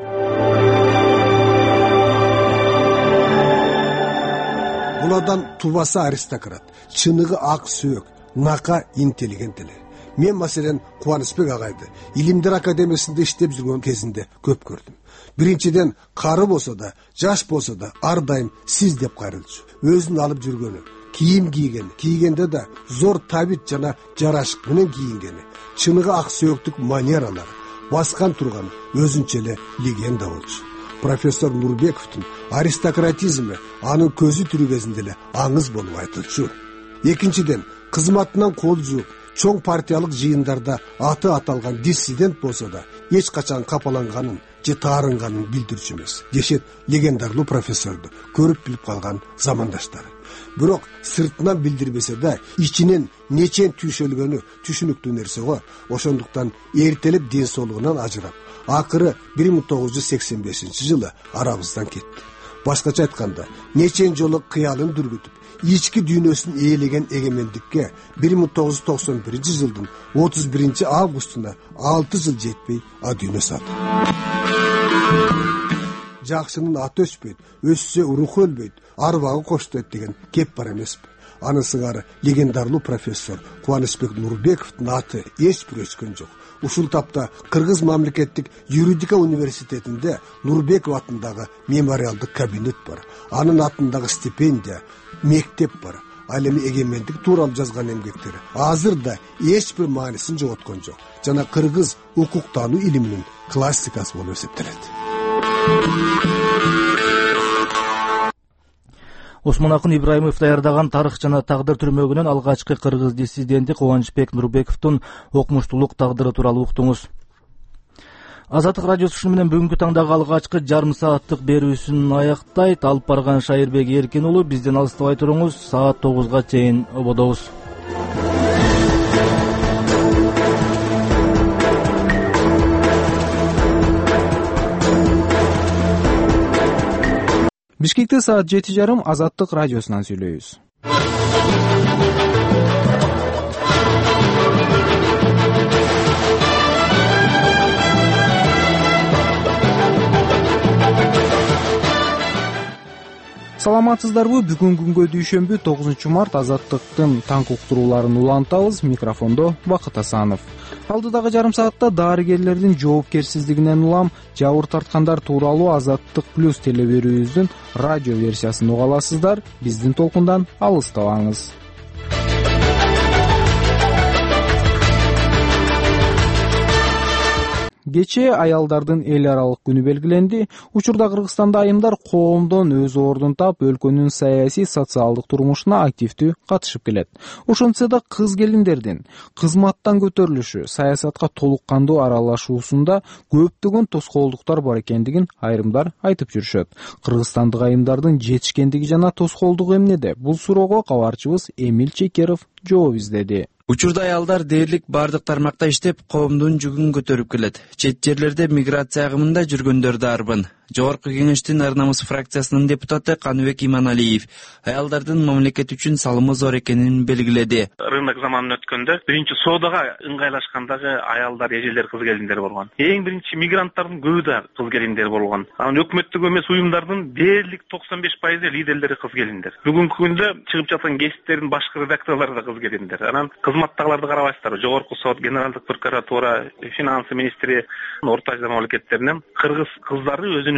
Бул адам тубасы аристократ, чыныгы ак сөөк, нака интеллигент эле. Мен маселен Кубанычбек агайды Илимдер академиясында иштеп жүргөн кезинде көп көрдүм. Биринчиден, кары болсо да, жаш болсо да ар дайым сиз деп кайрылчу. Өзүн алып жүргөнү, кийим кийгенде да зор табит жана жарашык менен кийингени, чыныгы ак сөөктүк манералары, баскан турган өзүнчө эле легенда болчу. Профессор Нурбековдун аристократизми анын көзү тирүү кезинде эле аңыз болуп айтылчу. Экинчиден, кызматынан кол жууп, чоң партиялык жыйындарда аты аталган диссидент болсо да эч качан капаланганын же таарынганын билдирчү эмес. Дешет легендарлуу профессорду көрүп билип калган замандаштары. Бирок сыртынан билдирбесе да ичинен нечен түйшөлгөнү түшүнүктүү нерсе го. Ошондуктан эртелеп ден соолугунан ажырап, акыры 1985-жылы арабыздан кетти. Башкача айтканда, нечен жолу кыялын дүргүтүп, ички дүйнөсүн ээлеген эгемендикке 1991-жылдын 31 августуна 6 жыл жетпей дүйнө салды. Жакшынын аты өчпөйт, өссө руху өлбөйт, арбагы коштойт деген кеп бар эмеспи? Анын сыңары легендарлуу профессор Кубанычбек Нурбековдун аты эч бир өчкөн жок. Ушул тапта Кыргыз мамлекеттик юридика университетинде Нурбеков атындагы мемориалдык кабинет бар. Анын атындагы стипендия, мектеп бар. ал эми эгемендик тууралуу жазган эмгектери азыр да эч бир маанисин жоготкон жок жана кыргыз укук таануу илиминин классикасы болуп эсептелет. Осмонакын Ибраимов даярдаган тарых жана тагдыр түрмөгүнөн алгачкы кыргыз диссиденти Кубанычбек Нурбековдун окумуштуулук тагдыры тууралуу уктуңуз. Азаттык радиосу ушуну менен бүгүнкү таңдагы алгачкы жарым сааттык берүүсүн аяктайт. Алып барган Шайырбек Эркин уулу. Бизден алыстабай туруңуз. Саат 9га чейин ободобуз. Бишкекте саат 7:30 Азаттык радиосунан сүйлөйбүз. Саламатсыздарбы? Бүгүн күнгө дүйшөмбү 9 март Азаттыктын таң уктурууларын улантабыз. Микрофондо Бакыт Асанов. Алдыдагы жарым саатта дарыгерлердин жоопкерсиздигинен улам жабыр тарткандар тууралуу Азаттык плюс телеберүүбүздүн радио версиясын уга аласыздар. Биздин толкундан алыстабаңыз. Кечээ аялдардын эл аралык күнү белгиленди. Учурда Кыргызстанда айымдар коомдон өз ордун таап, өлкөнүн саясий, социалдык турмушуна активдүү катышып келет. Ошентсе да кыз келиндердин кызматтан көтөрүлүшү, саясатка толук кандуу аралашуусунда көптөгөн тоскоолдуктар бар экендигин айрымдар айтып жүрүшөт. Кыргызстандык айымдардын жетишкендиги жана тоскоолдугу эмнеде? Бул суроого кабарчыбыз Эмил Чекеров жооп издеди. Учурда аялдар дээрлик бардык тармакта иштеп, коомдун жүгүн көтөрүп келет. Чет жерлерде миграция агымында жүргөндөр да арбын. Жогорку кеңештин ар намыс фракциясынын депутаты Каныбек Иманалиев аялдардын мамлекет үчүн салымы зор экенин белгиледи. Рынок заманын өткөндө биринчи соодага ыңгайлашкандагы аялдар, эжелер, кыз келиндер болгон. Эң биринчи мигранттардын көбү да кыз келиндер болгон. Анан өкмөттүк эмес уюмдардын дээрлик 95% лидерлери кыз келиндер. Бүгүнкү күндө чыгып жаткан гезиттердин башкы редакторлору да кыз келиндер. Анан кызматтагыларды карабайсыздарбы? Жогорку сот, генералдык прокуратура, финансы министри, Орто Азия мамлекеттеринен кыргыз кыздары өзүнүн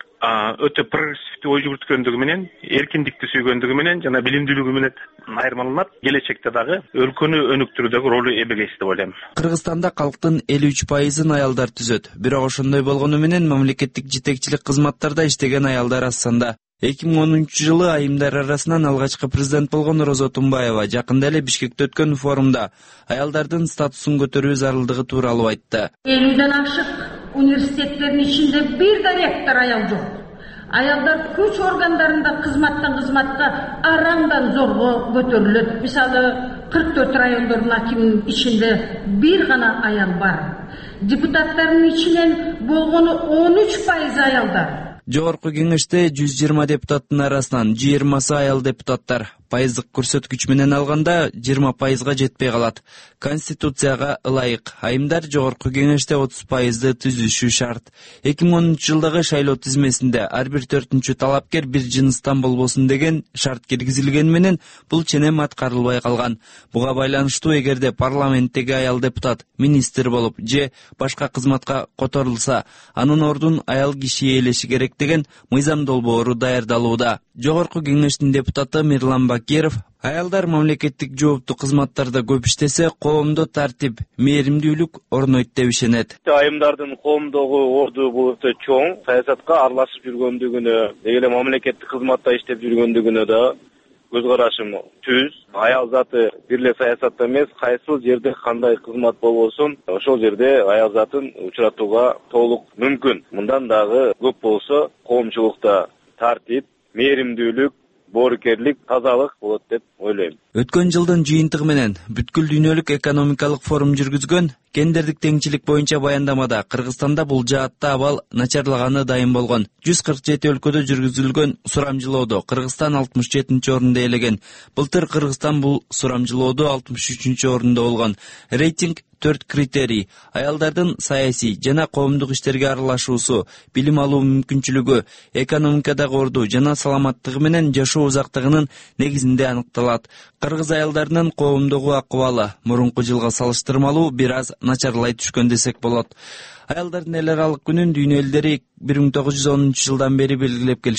өтө прогрессивдүү ой жүгүрткөндүгү менен, эркиндикти сүйгөндүгү менен жана билимдүүлүгү менен айырмаланат. Келечекте дагы өлкөнү өнүктүрүүдөгү ролу эбегейс деп ойлойм. Кыргызстанда калктын 53%-ын аялдар түзөт. Бирок ошондой болгону менен мамлекеттик жетекчилик кызматтарда иштеген аялдар аз санда. 2010-жылы айымдар арасынан алгачкы президент болгон Розо Тумбаева жакында эле Бишкекте өткөн форумда аялдардын статусун көтөрүү зарылдыгы тууралуу айтты. 50ден ашык университеттердин ичинде бир да ректор аял жок. Аялдар күч органдарында кызматтан кызматка арамдан зорго көтөрүлөт. Мисалы 44 райондордун акиминин ичинде бир гана аял бар. Депутаттардын ичинен болгону 13% аялдар. Жогорку кеңеште 120 депутаттын арасынан 20 аял депутаттар. Пайыздык көрсөткүч менен алганда 20%га жетпей калат. Конституцияга ылайык айымдар жогорку кеңеште 30%ды түзүшү шарт. 2010-жылдагы шайлоо тизмесинде ар бир 4-чү талапкер бир жыныстан болбосун деген шарт киргизилгени менен бул ченем аткарылбай калган. Буга байланыштуу эгерде парламенттеги аял депутат министр болуп же башка кызматка которулса, анын ордун аял киши ээлеши керек деген мыйзам долбоору даярдалууда. Жогорку кеңештин депутаты Мирлан Бакиров аялдар мамлекеттик жооптуу кызматтарда көп иштесе, коомдо тартип, мээримдүүлүк орнойт деп ишенет. Айымдардын коомдогу орду бул өтө чоң, саясатка аралашып жүргөндүгүнө, деги мамлекеттик кызматта иштеп жүргөндүгүнө да көз карашым түз. Аял заты бир эле саясатта эмес, кайсыл жерде кандай кызмат болбосун, ошол жерде аял затын учуратууга толук мүмкүн. Мындан дагы көп болсо, коомчулукта тартип, мээримдүүлүк, боорукерлик, тазалык болот деп ойлойм. Өткөн жылдын жыйынтыгы менен бүткүл дүйнөлүк экономикалык форум жүргүзгөн гендердик теңчилик боюнча баяндамада Кыргызстанда бул жаатта абал начарлаганы дайым болгон. 147 өлкөдө жүргүзүлгөн сурамжылоодо Кыргызстан 67-чи орунду ээлеген. Былтыр Кыргызстан бул сурамжылоодо 63-чү орунда болгон. Рейтинг 4 критерий: аялдардын саясий жана коомдук иштерге аралашуусу, билим алуу мүмкүнчүлүгү, экономикадагы орду жана саламаттыгы менен жашоо узактыгынын негизинде аныкталат. Кыргыз аялдарынын коомдогу акыбалы мурунку жылга салыштырмалуу бир аз начарлай түшкөн десек болот. Аялдардын эл аралык күнүн дүйнө элдери 1910-жылдан бери белгилеп келишет.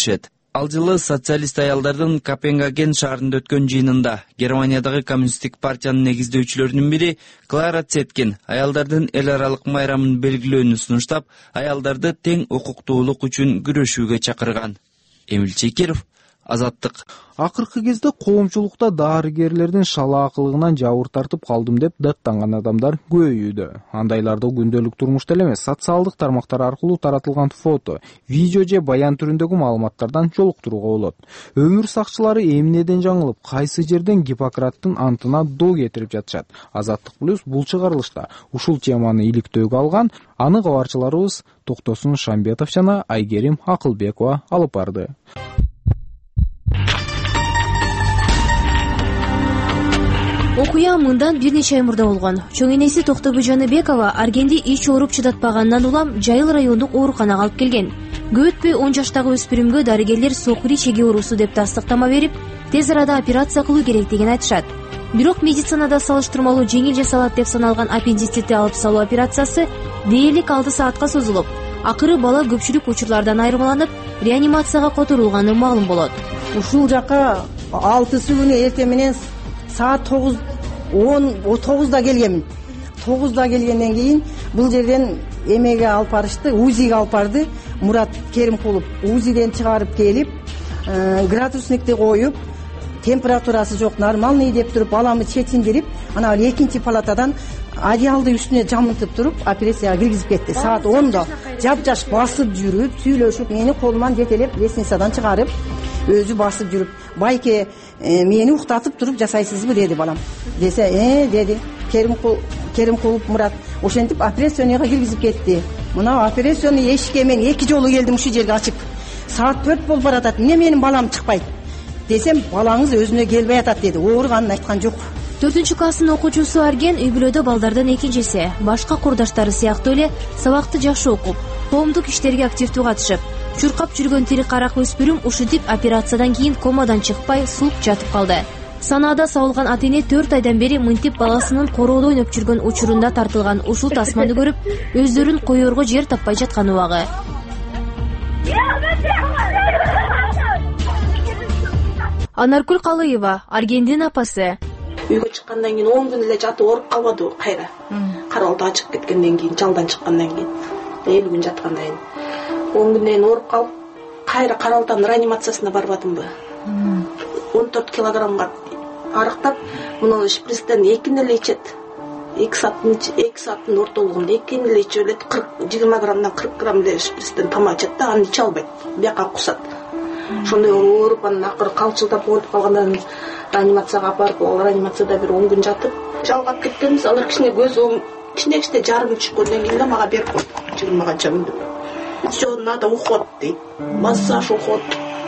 Ал жылы социалист аялдардын Копенгаген шаарында өткөн жыйынында Германиядагы коммунисттик партиянын негиздөөчүлөрүнүн бири Клара Цеткин аялдардын эл аралык майрамын белгилөөнү сунуштап, аялдарды тең укуктуулук үчүн күрөшүүгө чакырган. Эмил Чекиров, Азаттык. Акыркы кезде коомчулукта дарыгерлердин шалаакылыгынан жабыр тартып калдым деп даттанган адамдар көбөйүүдө. Андайларды күндөлүк турмушта эле эмес, социалдык тармактар аркылуу таратылган фото, видео же баян түрүндөгү маалыматтардан жолуктурууга болот. Өмүр сакчылары эмнеден жаңылып, кайсы жерден Гиппократтын антына доо кетирип жатышат. Азаттык плюс бул чыгарылышта ушул теманы иликтөөгө алган. Аны кабарчыларыбыз Токтосун Шамбетов жана Айгерим Акылбекова алып барды. Окуя мындан бир нече ай мурда болгон. Чоң энеси Токтобой Жаныбекова Аргенди ич ооруп чыдатпагандан улам Жайыл райондук ооруканага алып келген. Көп өтпөй 10 жаштагы өспүрүмгө дарыгерлер сокури чеги оорусу деп тастыктама берип, тез арада операция кылуу керек деген айтышат. Бирок медицинада салыштырмалуу жеңил жасалат деп саналган аппендицитти алып салуу операциясы дээрлик 6 саатка созулуп, акыры бала көпчүлүк учурлардан айырмаланып, реанимацияга которулганы маалым болот. Ушул жака 6-сы күнү эртең менен саат 9:10-9да келгенмин. 9да келгенден кийин бул жерден эмеге алып барышты, УЗИге алып барды. Мурат Керимкулов УЗИден чыгарып келип, градусникти коюп, температурасы жок, нормальный деп туруп, баламы четиндирип, ана экинчи палатадан одеялды үстүнө жамытып туруп, операцияга киргизип кетти. Саат 10да жапжаш басып жүрүп, сүйлөшүп, мени колуман жетелеп, лестницадан чыгарып, өзү басып жүрүп, байке мени уктатып туруп жасайсызбы деди балам. Десе, деди. Керимкулов Мурат ошентип операционияга киргизип кетти. Мына операционный эшикке мен 2 жолу келдим, ушул жерге ачып. Саат 4 болуп баратат. Эмне менин балам чыкпайт? Десем, балаңыз өзүнө келбей атат деди. Ооруганын айткан жок. 4-класстын окуучусу Арген үй бүлөдө балдардын экинчиси. Башка курдаштары сыяктуу эле сабакты жакшы окуп, коомдук иштерге активдүү катышып, чуркап жүргөн тирик карак өспүрүм ушинтип операциядан кийин комадан чыкпай сулук жатып калды. Санаада сабылган ата-эне 4 айдан бери мынтип баласынын короодо ойноп жүргөн учурунда тартылган ушул тасманы көрүп, өздөрүн коерго жер таппай жаткан убагы. Анаркүл Калыева, Аргендин апасы. Үйгө чыккандан кийин 10 күн эле жатып ооруп калбады кайра. Каралда чыгып кеткенден кийин, жалдан чыккандан кийин, 50 күн жаткандан кийин 10 күндөн ооруп калып, кайра Каралдын реанимациясына барбадымбы? 14 килограммга арыктап, мына шприцтен экин эле ичет. 2 сааттын ортолугунда экин эле ичип элет, 20 граммдан 40 грамм эле шприцтен тамак ичет да, аны иче албайт. Бияка кусат. Ошондой ооруп, анан акыры калчылдап ооруп калгандан реанимацияга алып барып, ал реанимацияда бир 10 күн жатып, жалгап кеткенбиз. Алар кичине көзүм, кичине жарым түшкөндөн кийин мага берип койду 20 канча күндү. Всё, надо уход дейт. Массаж, уход.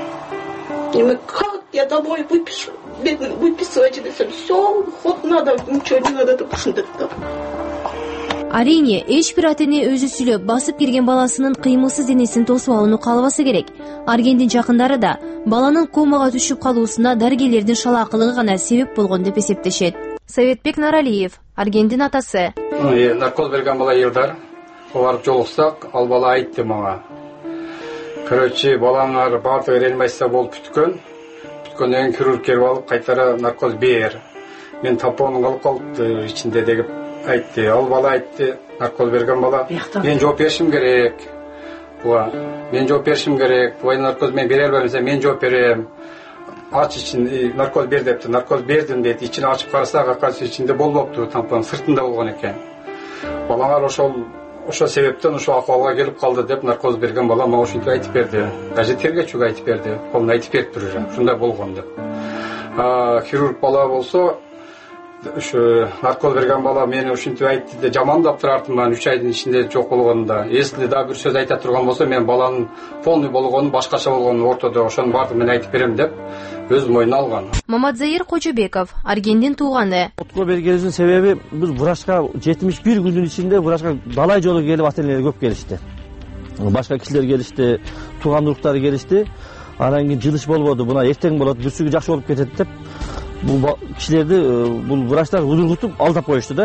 Как я домой выпишу? Выписывайте десем, все, уход надо, ничего не надо деп ушинтип да. Арине, эч бир ата-эне өзү сүйлөп басып кирген баласынын кыймылсыз денесин тосуп алууну каалабаса керек. Аргендин жакындары да баланын комага түшүп калуусуна дарыгерлердин шалаакылыгы гана себеп болгон деп эсептешет. Советбек Наралиев, Аргендин атасы. Наркоз берген бала Элдар, барып жолуксак, ал бала айтты мага. Короче, балаңар баардыгы реанимация болуп бүткөн. Бүткөндөн кийин хирург келип алып, кайтара наркоз бер. Мен тампонун калып калды ичинде деп айтты. Ал бала айтты, наркоз берген бала, мен жооп беришим керек. Мен жооп беришим керек. Бул наркоз мен бере албайм, мен жооп берем. Ач ичин, наркоз бер депти. Наркоз бердим дейт. Ичин ачып карасак, акасы ичинде болбопту, тампон сыртында болгон экен. Балаңар ошол себептен ошол акыбалга келип калды деп наркоз берген бала мага ушинтип айтып берди. Даже тергөөчүгө айтып берди. Колуна айтып бериптир уже. Ушундай болгон деп. Хирург бала болсо, ушу наркоз берген бала мени ушинтип айтты да жамандап турартым мен 3 айдын ичинде жок болгонунда. Если да бир сөз айта турган болсо, мен баланын полный болгонун, башкача болгонун ортодо ошонун баардыгын мен айтып берем деп өз мойнуна алган. Маматзаир Кожобеков, Аргендин тууганы. Отко бергенибиздин себеби биз врачка 71 күндүн ичинде врачка далай жолу келип ата-энелер көп келишти. Башка кишилер келишти, туугандуулуктары келишти. Анан кийин жылыш болбоду. Буна эртең болот, бүрсүгү жакшы болуп кетет деп бул кишилерди бул врачтар удургутуп алдап коюшту да.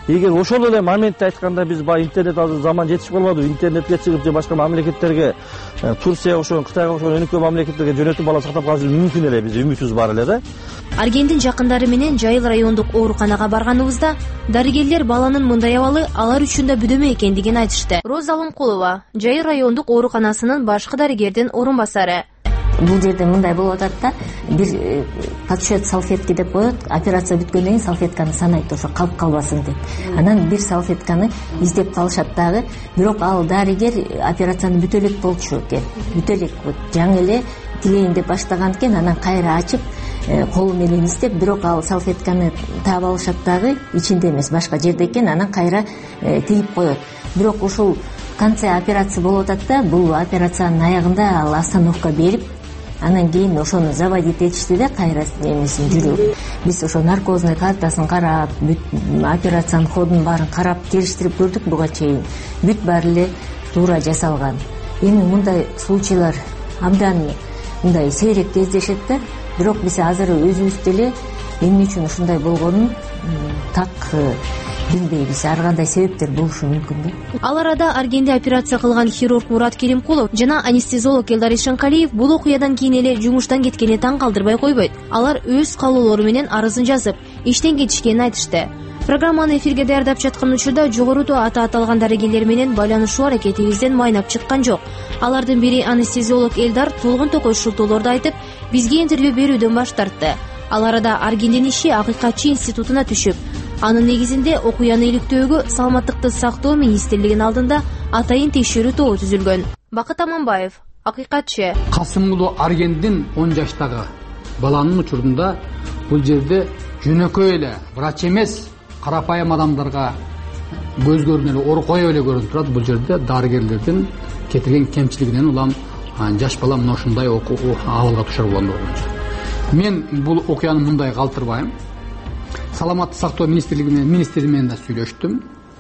эгер ошол эле моментте айтканда биз баягы интернет азыр заман жетишип калбадыбы, интернетке чыгып же башка мамлекеттерге, Турцияга окшогон, Кытайга окшогон өнүккөн мамлекеттерге жөнөтүп бала сактап калыш мүмкүн эле, биз үмүтүбүз бар эле да. Аргендин жакындары менен Жайыл райондук ооруканага барганыбызда дарыгерлер баланын мындай абалы алар үчүн да бүдөмө экендигин айтышты. Роза Алымкулова, Жайыл райондук ооруканасынын башкы дарыгердин орун басары. Бул жерде мындай болуп атат да, бир подсчет салфетки деп коет, операция бүткөндөн кийин салфетканы санайт, ошо калып калбасын деп. Анан бир салфетканы издеп калышат дагы, бирок ал дарыгер операцияны бүтө элек болчу экен. Бүтө элек жаңы эле тилейин деп баштаган экен, анан кайра ачып колу менен издеп, бирок ал салфетканы таап алышат дагы, ичинде эмес, башка жерде экен, анан кайра тигип коет. Бирок ушул конце операция болуп атат да, бул операциянын аягында ал остановка берип, анан кийин ошону заводить этишти да, кайра эмесин жүрөк. Биз ошо наркозный картасын карап, операциянын ходун баарын карап, териштирип көрдүк буга чейин. Бүт баары эле туура жасалган. Эми мындай случайлар абдан мындай сейрек кездешет да. Бирок биз азыр өзүбүз деле эмне үчүн ушундай болгонун так билбейбиз. Ар кандай себептер болушу мүмкүн да. Ал арада Аргенде операция кылган хирург Мурат Керимкулов жана анестезиолог Элдар Ишенкалиев бул окуядан кийин эле жумуштан кеткени таң калтырбай койбойт. Алар өз каалоолору менен арызын жазып, иштен кетишкенин айтышты. Программаны эфирге даярдап жаткан учурда жогоруда аты аталган дарыгерлер менен байланышуу аракетибизден майнап чыккан жок. Алардын бири анестезиолог Элдар толгон токой шылтоолорду айтып, бизге интервью берүүдөн баш тартты. Ал арада Аргендин иши Акыйкатчы институтуна түшүп, анын негизинде окуяны иликтөөгө Саламаттыкты сактоо министрлигинин алдында атайын текшерүү тобу түзүлгөн. Бакыт Аманбаев, Акыйкатчы. Касымулуу Аргендин 10 жаштагы баланын учурунда бул жерде жөнөкөй эле врач эмес, карапайым адамдарга көзгөрүнө эле оркой эле көрүнүп турат. Бул жерде дарыгерлердин кетирген кемчилигинен улам жаш бала мына ушундай абалга душар болгон болчу. Мен бул окуяны мындай калтырбайм. Саламаттык сактоо министри менен да сүйлөштүм.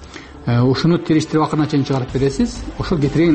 Ушуну териштирип акырына чейин чыгарып бересиз. Ошол кетирген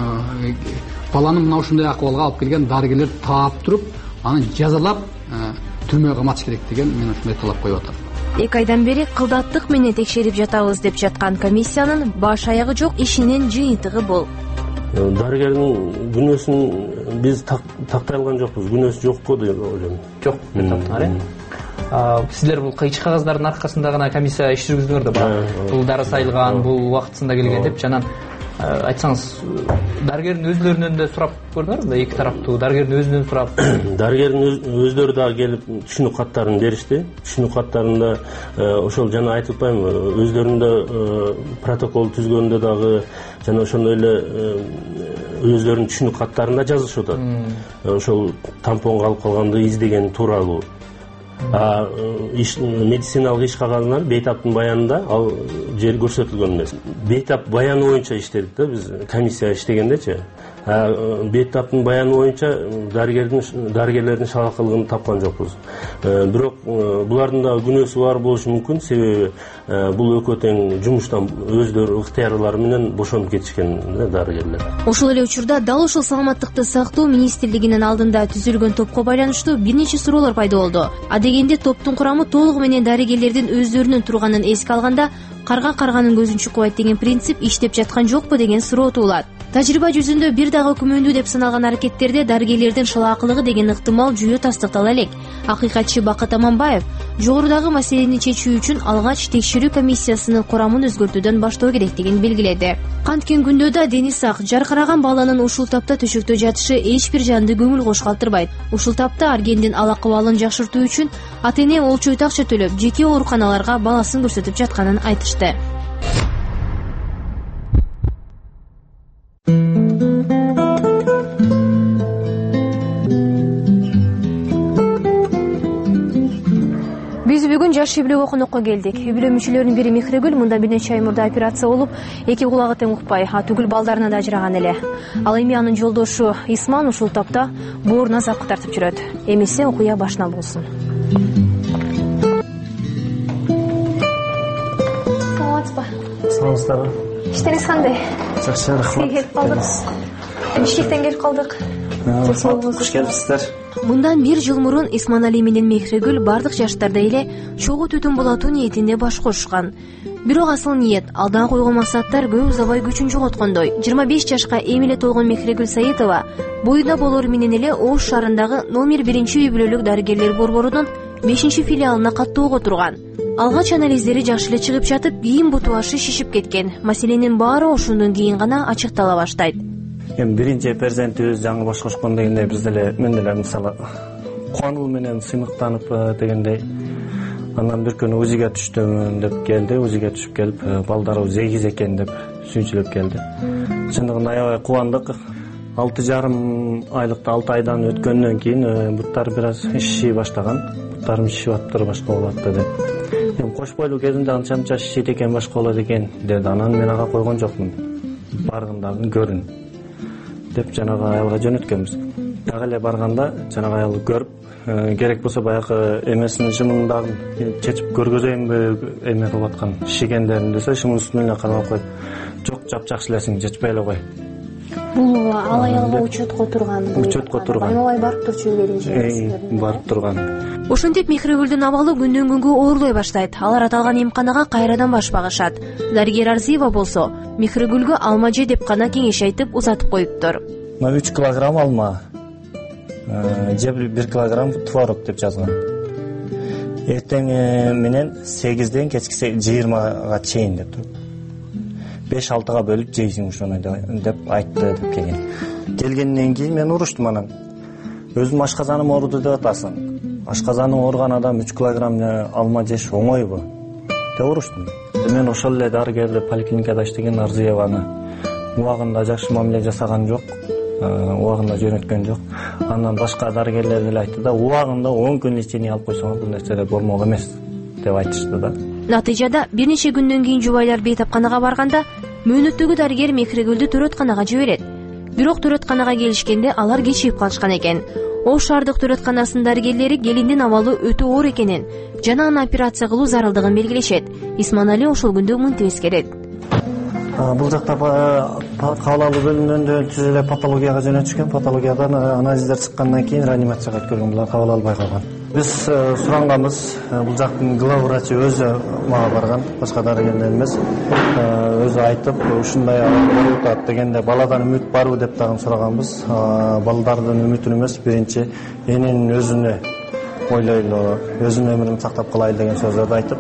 баланы мына ушундай акыбалга алып келген дарыгерлер таап туруп, аны жазалап түрмөгө каматыш керек деген мен ушундай талап коюп атам. 2 айдан бери кылдаттык менен текшерип жатабыз деп жаткан комиссиянын баш аягы жок ишинин жыйынтыгы бул. Дарыгердин күнөөсүн биз тактай алган жокпуз. Күнөөсү жокпу деп ойлойм. Жок, мен таптым. Сиздер бул кайчы кагаздардын аркасында гана комиссия иш жүргүздүңөр да. Бул дары сайылган, бул убактысында келген деп жанан айтсаңыз, дарыгердин өзлөрүнөн да сурап көрдүңөрбү? Эки тараптуу дарыгердин өзүнөн сурап. Дарыгердин өздөрү дагы келип түшүнүк каттарын беришти. Түшүнүк каттарында ошол жана айтып атпаймынбы, өздөрүндө протокол түзгөндө дагы жана ошондой эле өздөрүнүн түшүнүк каттарында жазышып атат. Ошол тампон калып калганды издеген тууралуу. Медициналык иш кагазында бейтаптын баянында ал жер көрсөтүлгөн эмес. Бейтап баяны боюнча иштедик да биз комиссия иштегендечи. Бейтаптын баяны боюнча дарыгерлердин шалакылыгын тапкан жокпуз. Бирок булардын да күнөөсү бар болушу мүмкүн, себеби бул экөө тең жумуштан өздөрү ыктыярлары менен бошонуп кетишкен дарыгерлер. Ошол эле учурда дал ушул Саламаттыкты сактоо министрлигинин алдында түзүлгөн топко байланыштуу бир нече суроолор пайда болду. Адегенде топтун курамы толугу менен дарыгерлердин өздөрүнүн турганын эске алганда, карга карганын көзүн чукубайт деген принцип иштеп жаткан жокпу деген суроо туулат. Тажрыйба жүзүндө бир дагы күмөндүү деп саналган аракеттерде дарыгерлердин шалаакылыгы деген ыктымал жүйө тастыктала элек. Акыйкатчы Бакыт Аманбаев жогорудагы маселени чечүү үчүн алгач текшерүү комиссиясынын курамын өзгөртүүдөн баштоо керектигин белгиледи. Канткен күндө да дени сак, жаркыраган баланын ушул тапта төшөктө жатышы эч бир жанды көңүл кош калтырбайт. Ушул тапта Аргендин ал акыбалын жакшыртуу үчүн ата-эне олчойт акча төлөп, жеке ооруканаларга баласын көрсөтүп жатканын айтышты. Бүгүн жаш шиблеге конокко келдик. Үй-бүлө мүчөлөрүнүн бири Михрегүл мындан бир нече ай мурда операция болуп, эки кулагы тең укпай, түгүл балдарына да ажыраган эле. Ал эми анын жолдошу Исман ушул тапта бооруна запкы тартып жүрөт. Эмесе окуя башынан болсун. Саламатсызбы? Саламатсызбы? Иштериңиз кандай? Жакшы, рахмат. Келип калдык. Иштен келип калдык. Куш келипсиздер. Мындан 1 жыл мурун Исман Али менен Мехрегүл бардык жаштарда эле чогуу түтүн болотуу ниетинде баш кошушкан. Бирок асыл ниет, алдыга койгон максаттар көп узабай күчүн жоготкондой. 25 жашка эми эле толгон Мехригүл Саитова боюнда болор менен эле Ош шаарындагы номер 1 үй бүлөлүк дарыгерлер борборунун 5 филиалына каттоого турган. Алгач анализдери жакшы эле чыгып жатып, кийин буту башы шишип кеткен. Маселенин баары ошондон кийин гана ачыктала баштайт. Эми биринчи перзентибиз жаңы башкошкон дегенде биз деле мен деле мисалы кубануу менен сыймыктанып дегендей. Андан бир күнү УЗИге түштүмүн деп келди. УЗИге түшүп келип, балдарыбыз эгиз экен деп сүйүнчүлөп келди. Чындыгында аябай кубандык. 6,5 айлыкта 6 айдан өткөндөн кийин буттар бир аз шиши баштаган. Буттарым шишип аттыр, башка болот деп. Эми кош бойлуу кезинде анча шишийт экен, башка болот экен деди. Анан мен ага койгон жокмун. Баргындагын көрүн деп жанагы аялга жөнөткөнбүз. Дагы эле барганда жанагы аялды көрүп, керек болсо баягы эмесинин жымындагын чечип көргөзөйүнбү, эме кылып аткан шишигендерин десе, шымын үстүнө карап коюп, жок жапжакшы элесиң, чечпей эле кой. Бул ал аялга учетко турган. Айнабай барып турчу келинчек. Барып турган. Ошентип Мехригүлдүн абалы күндөн күнгө оорлой баштайт. Алар аталган эмканага кайрадан баш багышат. Дарыгер Арзиева болсо Мехригүлгө алма же деп гана кеңеш айтып узатып коюптур. 3 килограмм алма, же 1 килограмм творог деп жазган. Эртең менен 8ден кечки 20га чейин деп туруп. 5-6га бөлүп жейсиң ошону деп айтты деп келген. Келгенден кийин мен уруштум анан. Өзүм ашказаным ооруду деп атасың. Ашказаным ооруган адам 3 килограмм алма жеш оңойбу деп уруштум. Мен ошол эле дарыгерде поликлиникада иштеген Арзиеваны убагында жакшы мамиле жасаган жок, убагында жөнөткөн жок. Андан башка дарыгерлер деле айтты да, убагында 10 күн лечение алып койсоңуз бул нерселер болмок эмес деп айтышты да. Натыйжада бир нече күндөн кийин жубайлар бейтапканага барганда мөөнөттөгү дарыгер Мехригүлдү төрөтканага жиберет. Бирок төрөтканага келишкенде алар кечигип калышкан экен. Ош шаардык төрөтканасынын дарыгерлери келиндин абалы өтө оор экенин жана аны операция кылуу зарылдыгын белгилешет. Исманали ошол күндө мынтип эскерет. Бул жакта кабыл алуу бөлүмүнөн түз эле патологияга жөнөтүшкөн. Патологиядан анализдер чыккандан кийин реанимацияга өткөргөн. Булар кабыл албай калган. Биз суранганбыз, бул жактын глав врачы өзү мага барган, башка дарыгерлер эмес. Өзү айтып, ушундай болуп атат дегенде баладан үмүт барбы деп дагы сураганбыз. Балдардын үмүтүн эмес, биринчи эненин өзүнө ойлойлу, өзүнүн өмүрүн сактап калайлы деген сөздөрдү айтып.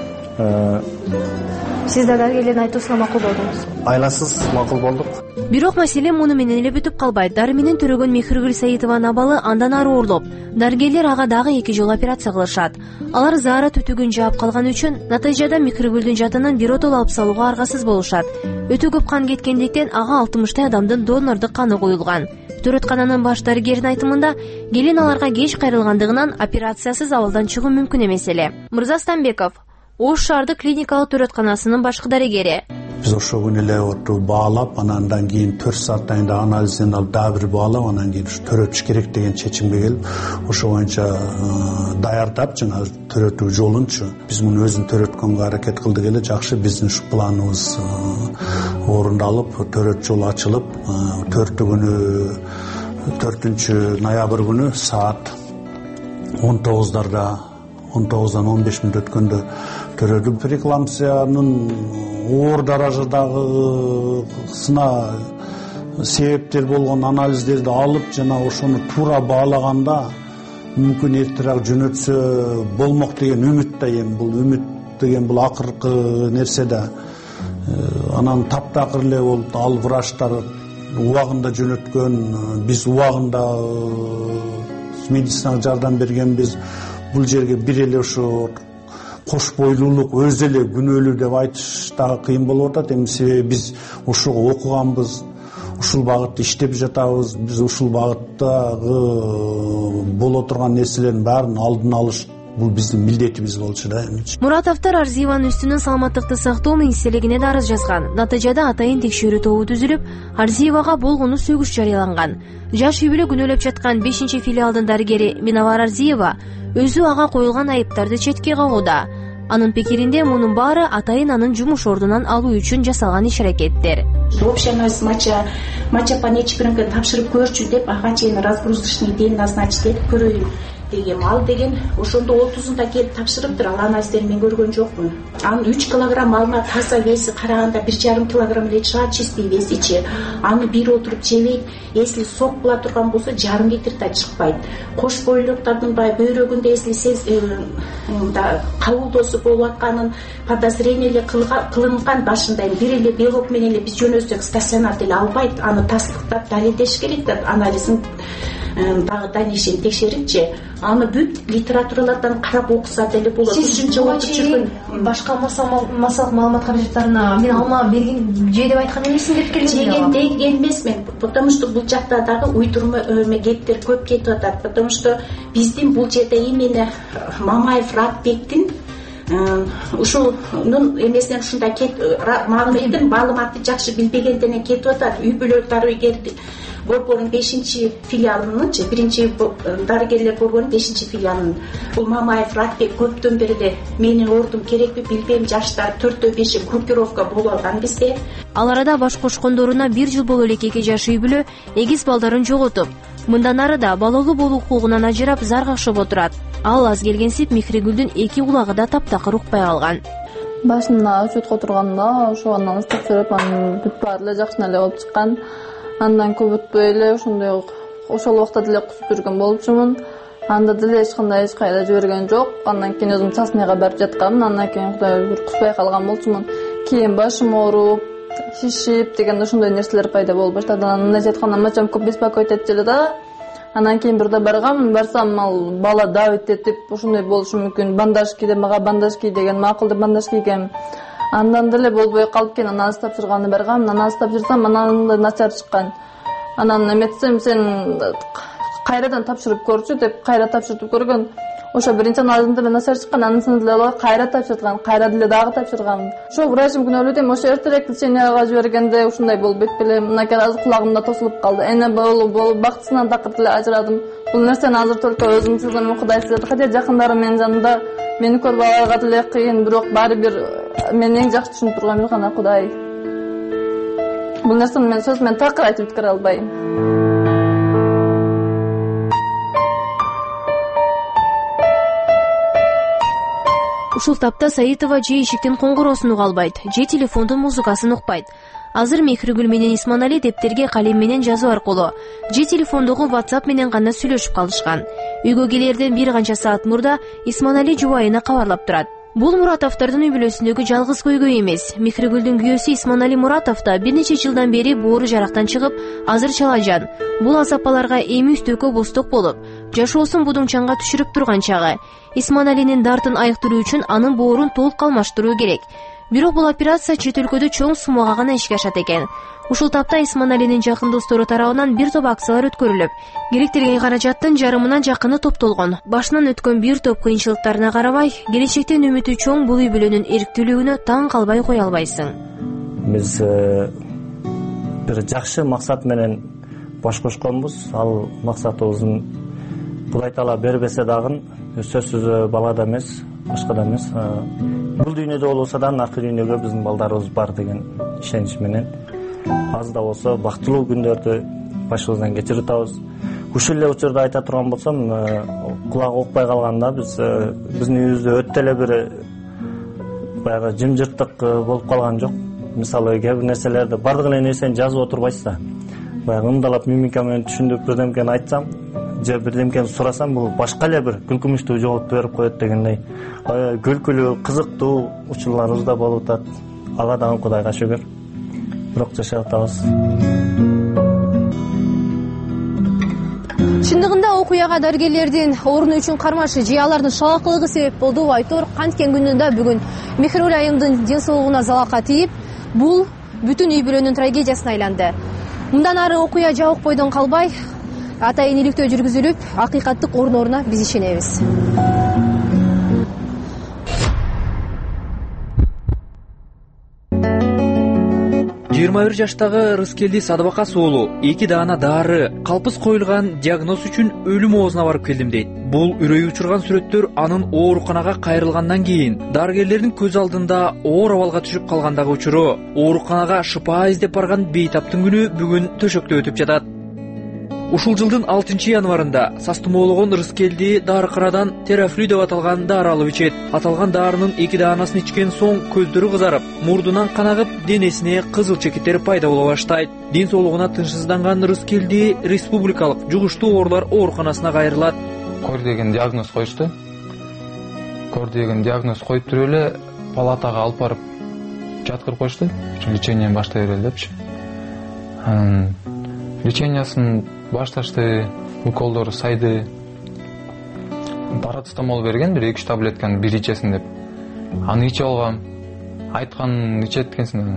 Сиз да дарыгерлердин айтуусуна макул болдуңуз. Айласыз макул болдук. Бирок маселе муну менен эле бүтүп калбайт. Дары менен төрөгөн Мехригүл Саитованын абалы андан ары оорлоп, дарыгерлер ага дагы 2 жолу операция кылышат. Алар заара түтүгүн жаап калган үчүн натыйжада Мехригүлдүн жатынан биротол алып салууга аргасыз болушат. Өтө көп кан кеткендиктен ага 60 адамдын донордук каны куюлган. Төрөткананын баш дарыгеринин айтымында, келин аларга кеч кайрылгандыгынан операциясыз абалдан чыгуу мүмкүн эмес эле. Мырза Станбеков, Ош шаардык клиникалык төрөтканасынын башкы дарыгери. Biz ошо күнү эле баалап, андан кийин 4 сааттан кийин анализден алып, дагы бир баалап, андан кийин төрөтүш керек деген чечимге келип, ошо боюнча даярдап, жана төрөтүү жолунчу биз муну өзүн төрөткөнгө аракет кылдык эле. Жакшы, биздин ушу планыбыз орундалып, төрөт жол ачылып, 4-ноябрь күнү саат 19:00 19-дан 15 мүнөт өткөндө төрөдү. Преэклампсиянын оор даражадагысына себептер болгон анализдерди алып, жана ошону туура баалаганда мүмкүн эртерээк жөнөтсө болмок деген үмүттөйм. Бул үмүт деген бул акыркы нерсе да. Анан таптакыр эле болуп, ал врачтар убагында жөнөткөн, биз убагында медициналык жардам бергенбиз. Бул жерге бир эле ошо кош бойлуулук өзү эле күнөөлүү деп айтыш дагы кыйын болуп атат. Эми себеби биз ошого окуганбыз, ушул багытта иштеп жатабыз. Биз ушул багыттагы боло турган нерселердин баарын алдын алыш бул биздин милдетибиз болчу да. Муратовдор Арзиеванын үстүнөн саламаттыкты сактоо министрлигине да арыз жазган. Натыйжада атайын текшерүү тобу түзүлүп, Арзиевага болгону сөгүш жарыяланган. Жаш үй бүлө күнөөлөп жаткан 5-филиалдын дарыгери Минавар Арзиева өзү ага коюлган айыптарды четке кагууда. Анын пикиринде мунун баары атайын анын жумуш ордунан алуу үчүн жасалган иш-аракеттер. Общая моча по нечипиринге тапшырып көрчү деп ага чейин разгрузочный день назначить этип көрөйүн деген ал деген ошондо 30-унда келип тапшырыптыр. Ал анализдерин мен көргөн жокмун. Анын 3 килограмм алма таза веси караганда 1,5 килограмм эле чыгат, чистый весичи. Аны бир отуруп жебейт. Если сок була турган болсо жарым литр да чыкпайт. Кош бойлуктардын баягы бөйрөгүндө если кабылдоосу болуп атканын подозрение кылынган башында бир эле белок менен эле биз жөнөсөк стационар деле албайт. Аны тастыктап далилдеш керек да, анализин дагы дальнейший текшерипчи. Аны бүт литературалардан карап окуса деле болот. Ушунча окуп жүргөн башка массалык маалымат каражаттарына мен алма берген же деп айткан эмесмин деп келген деген эмесмин. Потому что бул жакта дагы уйдурма кептер көп кетип атат. Потому что биздин бул жерде именно Мамаев Ратбектин ушунун эмесинен ушундай маалыматтын маалыматты жакшы билбегенден кетип атат. Үй бүлө дарыгер борборунун 5-филиалынынчы, биринчи дарыгерлер борборунун 5-филиалынын. Бул Мамаев Ратбек көптөн бери эле менин ордум керекпи билбейм, жаштар 4-5 группировка болуп алган бизде. Ал арада баш кошкондоруна 1 жыл боло элек 2 жаш үй бүлө эгиз балдарын жоготуп, мындан ары да балалуу болуу укугунан ажырап заргашып отурат. Ал аз келгенсип Михригүлдүн 2 кулагы да таптакыр укпай калган. Башында учетко отурганда ошондон ыстык жүрүп, анан бүт баары эле жакшы эле болуп чыккан. Андан көп өтпөй эле ошондой ошол убакта деле кусуп жүргөн болчумун. Анда деле эч кайда жиберген жок. Андан кийин өзүм частныйга барып жатканмын. Андан кийин Кудай бир куспай калган болчумун. Кийин башым ооруп, шишип деген ошондой нерселер пайда болуп баштады. Анан айтканда мачам көп беспокоить этчү эле да. Анан кийин бирде барсам ал бала давит этип ошондой болушу мүмкүн. Бандаж кийде, мага бандаж кий деген макул деп бандаж кийгем. Андан деле болбой калып кийин анализ тапшырганы баргам. Анализ тапшырсам анализде начар чыккан. Анан эметсем сен кайрадан тапшырып көрчү деп кайра тапшыртып көргөн. Ошо биринчи анализинде начар чыккан, анысында деле кайра тапшырткан, кайра деле дагы тапшырган. Ошо врачым күнөөлүү дейм, ошо эртерээк леченияга жибергенде ушундай болбойт беле. Мынакей азыр кулагымда тосулуп калды. Эне болуп бактысынан такыр деле ажырадым. Бул нерсени азыр только өзүм сезем, Кудай сезет. Хотя жакындарым менин жанында мени көрүп аларга деле кыйын, бирок баары бир мен эң жакшы түшүнүп турган гана Кудай. Бул нерсени мен сөз менен такыр айтып бүткөрө албайм. Ушул тапта Саитова же ишиктин коңгуроосун уга албайт, же телефондун музыкасын укпайт. Азыр Михригүл менен Исманали дептерге калем менен жазуу аркылуу же телефондогу WhatsApp менен гана сүйлөшүп калышкан. Үйгө келерден бир канча саат мурда Исманали жубайына кабарлап турат. Бул Муратовдордун үй бүлөсүндөгү жалгыз көйгөй эмес. Михригүлдүн күйөөсү Исманали Муратов да бир нече жылдан бери боору жарактан чыгып, азыр чала жан. Бул азапаларга эми үстөккө босток болуп, жашоосун будуңчанга түшүрүп турган чагы. Исманалинин дартын айыктыруу үчүн анын боорун толук алмаштыруу керек. Бирок бул операция чет өлкөдө чоң суммага гана ишке ашат экен. Ушул тапта Исманалинин жакын достору тарабынан бир топ акциялар өткөрүлүп, керектелген каражаттын жарымына жакыны топтолгон. Башынан өткөн бир топ кыйынчылыктарына карабай, келечектен үмүтү чоң бул үй бүлөнүн эрктүүлүгүнө таң калбай кое албайсың. Биз бир жакшы максат менен баш кошконбуз. Ал максатыбыздын Кудай Таала бербесе дагы сөзсүз балада эмес, башка да эмес. Бул дүйнөдө болбосо да наркы дүйнөгө биздин балдарыбыз бар деген ишенич менен аз да болсо бактылуу күндөрдү башыбыздан кечирип атабыз. Ушул эле учурда айта турган болсом, кулагы укпай калганда биздин үйүбүздө өтө эле бир баягы жымжырттык болуп калган жок. Мисалы кээ бир нерселерди бардык эле нерсени жазып отурбайсыз да. Баягы ымдалап мимика менен түшүндүрүп бирдемкени айтсам же бирдемкени сурасам, бул башка эле бир күлкүмүчтүү жоопту берип коет дегендей. Күлкүлүү, кызыктуу учурларыбыз да болуп атат. Ага дагы Кудайга шүгүр. Бирок жашап атабыз. Чындыгында окуяга дарыгерлердин орну үчүн кармашы же алардын шалакылыгы себеп болду. Айтор канткен күнүндө бүгүн Михригүл айымдын ден соолугуна залака тийип, бул бүтүн үй бүлөнүн трагедиясына айланды. Мындан ары окуя жабык бойдон калбай, атайын иликтөө жүргүзүлүп, акыйкаттык орнуна биз ишенебиз. 21 жаштагы Рыскелди Садыбакас уулу 2 даана дары, калпыз коюлган диагноз үчүн өлүм оозуна барып келдим дейт. Бул үрөй учурган сүрөттөр анын ооруканага кайрылгандан кийин дарыгерлердин көз алдында оор абалга түшүп калгандагы учуру. Ооруканага шыпа издеп барган бейтаптын күнү бүгүн төшөктө өтүп жатат. Ушул жылдын 6-январында састымоологон Рыскелди Дарыкарадан Терафлю деп аталган дары алып ичет. Аталган дарынын 2 даанасын ичкен соң көздөрү кызарып, мурдунан кан агып, денесине кызыл чекиттер пайда боло баштайт. Ден соолугуна тынчсызданган Рыскелди республикалык жугуштуу оорулар ооруканасына кайрылат. Кор деген диагноз коюшту. Кор деген диагноз коюп туруп эле палатага алып барып жаткырып коюшту. Лечениени баштай берели депчи. Лечениясын башташты, уколдору сайды. Парацетамол берген, 1-2 таблетканы бир ичесин деп. Аны ичип алгам. Айтканын ичет экенсиң.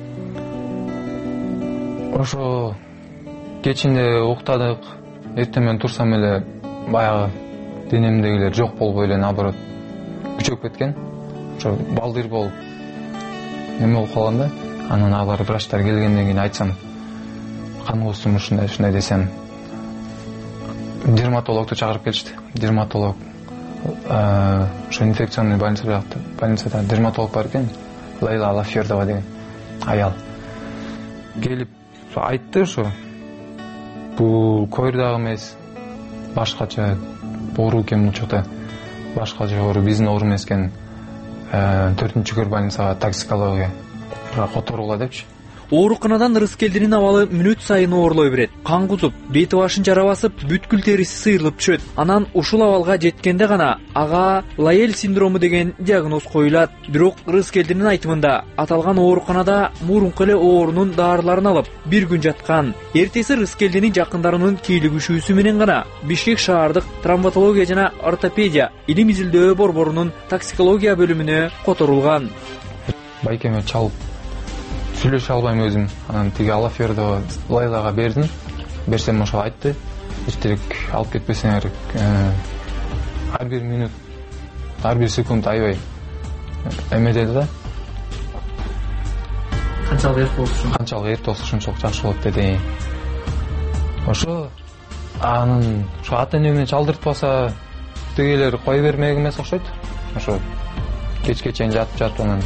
Ошо кечинде уктадык. Эртемен турсам эле баягы денемдегилер жок болбой эле, наоборот күчөп кеткен. Ошо балдыр болуп неме болуп калганда, анан алар врачтар келгенден кийин айтсам, кан куусум ушундай десем, дерматологду чакырып келишти. Дерматолог ошо инфекционный больницада дерматолог бар экен, Лейла Алафердова деген аял. Келип айтты, ошо бул койрдагы эмес, башкача оору экен бул чокта. Башкача оору, биздин оору эмес экен. 4-көр больницага токсикология которугула депчи. Ооруканадан Рыскелдинин абалы мүнөт сайын оорлой берет. Кан кузуп, бети башын жара басып, бүткүл териси сыйрылып түшөт. Анан ушул абалга жеткенде гана ага Лаэль синдрому деген диагноз коюлат. Бирок Рыскелдинин айтымында аталган ооруканада мурунку эле оорунун дарыларын алып, бир күн жаткан. Эртеси Рыскелдинин жакындарынын кийлигишүүсү менен гана Бишкек шаардык травматология жана ортопедия илим изилдөө борборунун токсикология бөлүмүнө которулган. Байкеме чалып сүйлөшө албайм өзүм. Анан тиги Алафердова Лайлага бердим. Берсем ошо айтты. Эчтек алып кетпесеңер, ар бир мүнөт, ар бир секунд аябай эме деди да. Канчалык эрте болсо ушунчалык жакшы болот деди. Ошо анын ошо ата-эне менен чалдыртпаса тигилер кое бермек эмес окшойт. Ошо кечке чейин жатып анан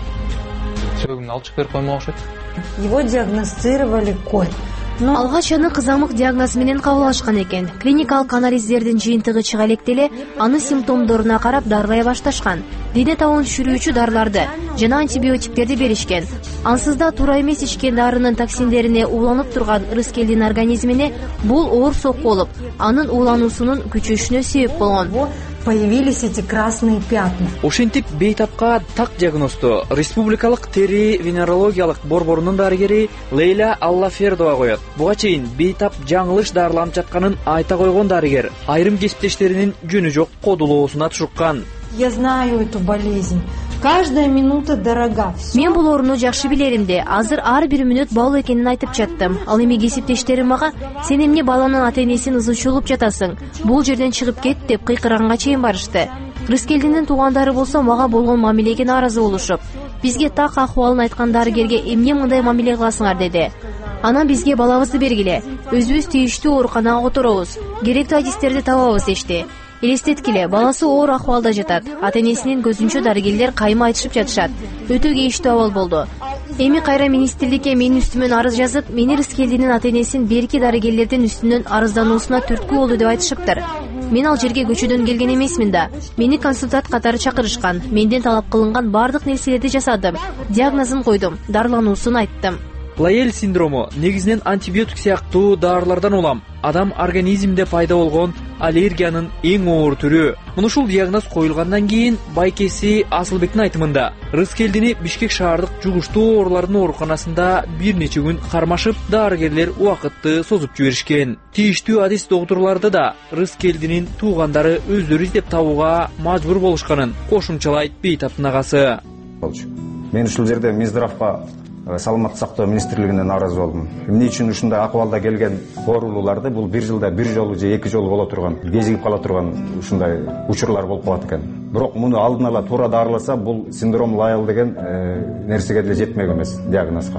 сөөгүмдү алып чыгып берип коймок окшойт. Его диагностировали корь. Алгач аны кызамык диагноз менен кабыл алышкан экен. Клиникалык анализдердин жыйынтыгы чыга электе эле аны симптомдоруна карап дарылай башташкан. Дене табын түшүрүүчү дарыларды жана антибиотиктерди беришкен. Ансыз да туура эмес ичкен дарынын токсиндерине ууланып турган Рыскелдин организмине бул оор сокку болуп, анын уулануусунун күчөшүнө себеп болгон. Появились эти красные пятна. Ошентип бейтапка так диагнозду республикалык тери венерологиялык борборунун дарыгери Лейла Аллафердова коет. Буга чейин бейтап жаңылыш дарыланып жатканын айта койгон дарыгер айрым кесиптештеринин жөнү жок кодулоосуна тушуккан. Я знаю эту болезнь. Каждая минута дорога. Мен бул ооруну жакшы билерим де, азыр ар бир мүнөт баалуу экенин айтып жаттым. Ал эми кесиптештерим мага сен эмне баланын ата-энесин ызычуулуп жатасың? Бул жерден чыгып кет деп кыйкырганга чейин барышты. Рыскелдинин туугандары болсо мага болгон мамилеге нааразы болушуп, бизге так акыбалын айткан дарыгерге эмне мындай мамиле кыласыңар деди. Анан бизге балабызды бергиле, өзүбүз тийиштүү ооруканага которобуз, керектүү адистерди табабыз дешти. Элестеткиле, баласы оор акыбалда жатат. Ата-энесинин көзүнчө дарыгерлер кайма айтышып жатышат. Өтө кейиштүү абал болду. Эми кайра министрликке менин үстүмөн арыз жазып, мени Рыскелдинин ата-энесин берки дарыгерлердин үстүнөн арыздануусуна түрткү болду деп айтышыптыр. Мен ал жерге көчөдөн келген эмесмин да. Мени консультант катары чакырышкан. Менден талап кылынган бардык нерселерди жасадым. Диагнозун койдум, дарылануусун айттым. Лаэль синдрому негизинен антибиотик сыяктуу дарылардан улам адам организминде пайда болгон аллергиянын эң оор түрү. Муну ушул диагноз коюлгандан кийин байкеси Асылбектин айтымында Рыскелдини Бишкек шаардык жугуштуу оорулардын ооруканасында бир нече күн кармашып, дарыгерлер убакытты созуп жиберишкен. Тийиштүү адис доктурларды да Рыскелдинин туугандары өздөрү издеп табууга мажбур болушканын кошумчалайт бейтаптын агасы. Мен ушул жерде Минздравга саламаттык сактоо министрлигине нааразы болдум. Эмне үчүн ушундай акыбалда келген оорулууларды бул бир жылда бир жолу же эки жолу боло турган, кезигип кала турган ушундай учурлар болуп калат экен. Бирок муну алдын ала туура дарыласа, бул синдром Лаэль деген нерсеге деле жетмек эмес диагнозго.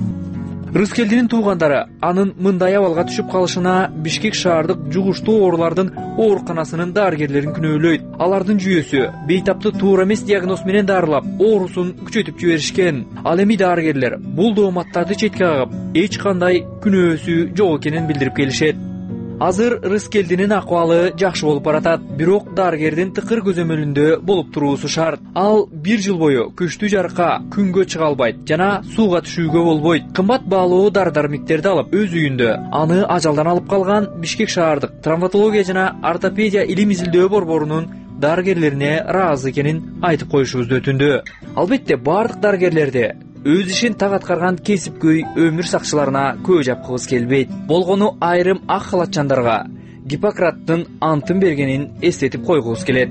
Рыскелдинин туугандары анын мындай абалга түшүп калышына Бишкек шаардык жугуштуу оорулардын ооруканасынын дарыгерлерин күнөөлөйт. Алардын жүйөсү бейтапты туура эмес диагноз менен дарылап, оорусун күчөтүп жиберишкен. Ал эми дарыгерлер бул дооматтарды четке кагып, эч кандай күнөөсү жок экенин билдирип келишет. Азыр Рыскелдинин акыбалы жакшы болуп баратат, бирок дарыгердин тыкыр көзөмөлүндө болуп туруусу шарт. Ал 1 жыл бою күчтүү жарыкка, күнгө чыга албайт жана сууга түшүүгө болбойт. Кымбат баалуу дары-дармектерди алып, өз үйүндө аны ажалдан алып калган Бишкек шаардык травматология жана ортопедия илим изилдөө борборунун дарыгерлерине ыраазы экенин айтып коюшубузду өтүндү. Албетте бардык дарыгерлерди өз ишин так аткарган кесипкөй өмүр сакчыларына көз жапкыбыз келбейт. Болгону айрым ак халатчандарга Гиппократтын антын бергенин эстетип койгубуз келет.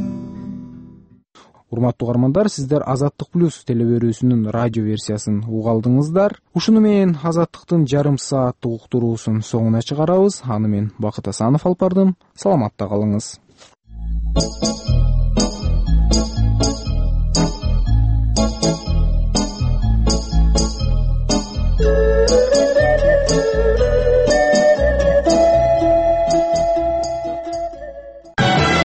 Урматтуу угармандар, сиздер Азаттык плюс телеберүүсүнүн радио версиясын уга алдыңыздар. Ушуну менен Азаттыктын жарым сааттык уктуруусун соңуна чыгарабыз. Аны мен Бакыт Асанов алып бардым. Саламатта калыңыз.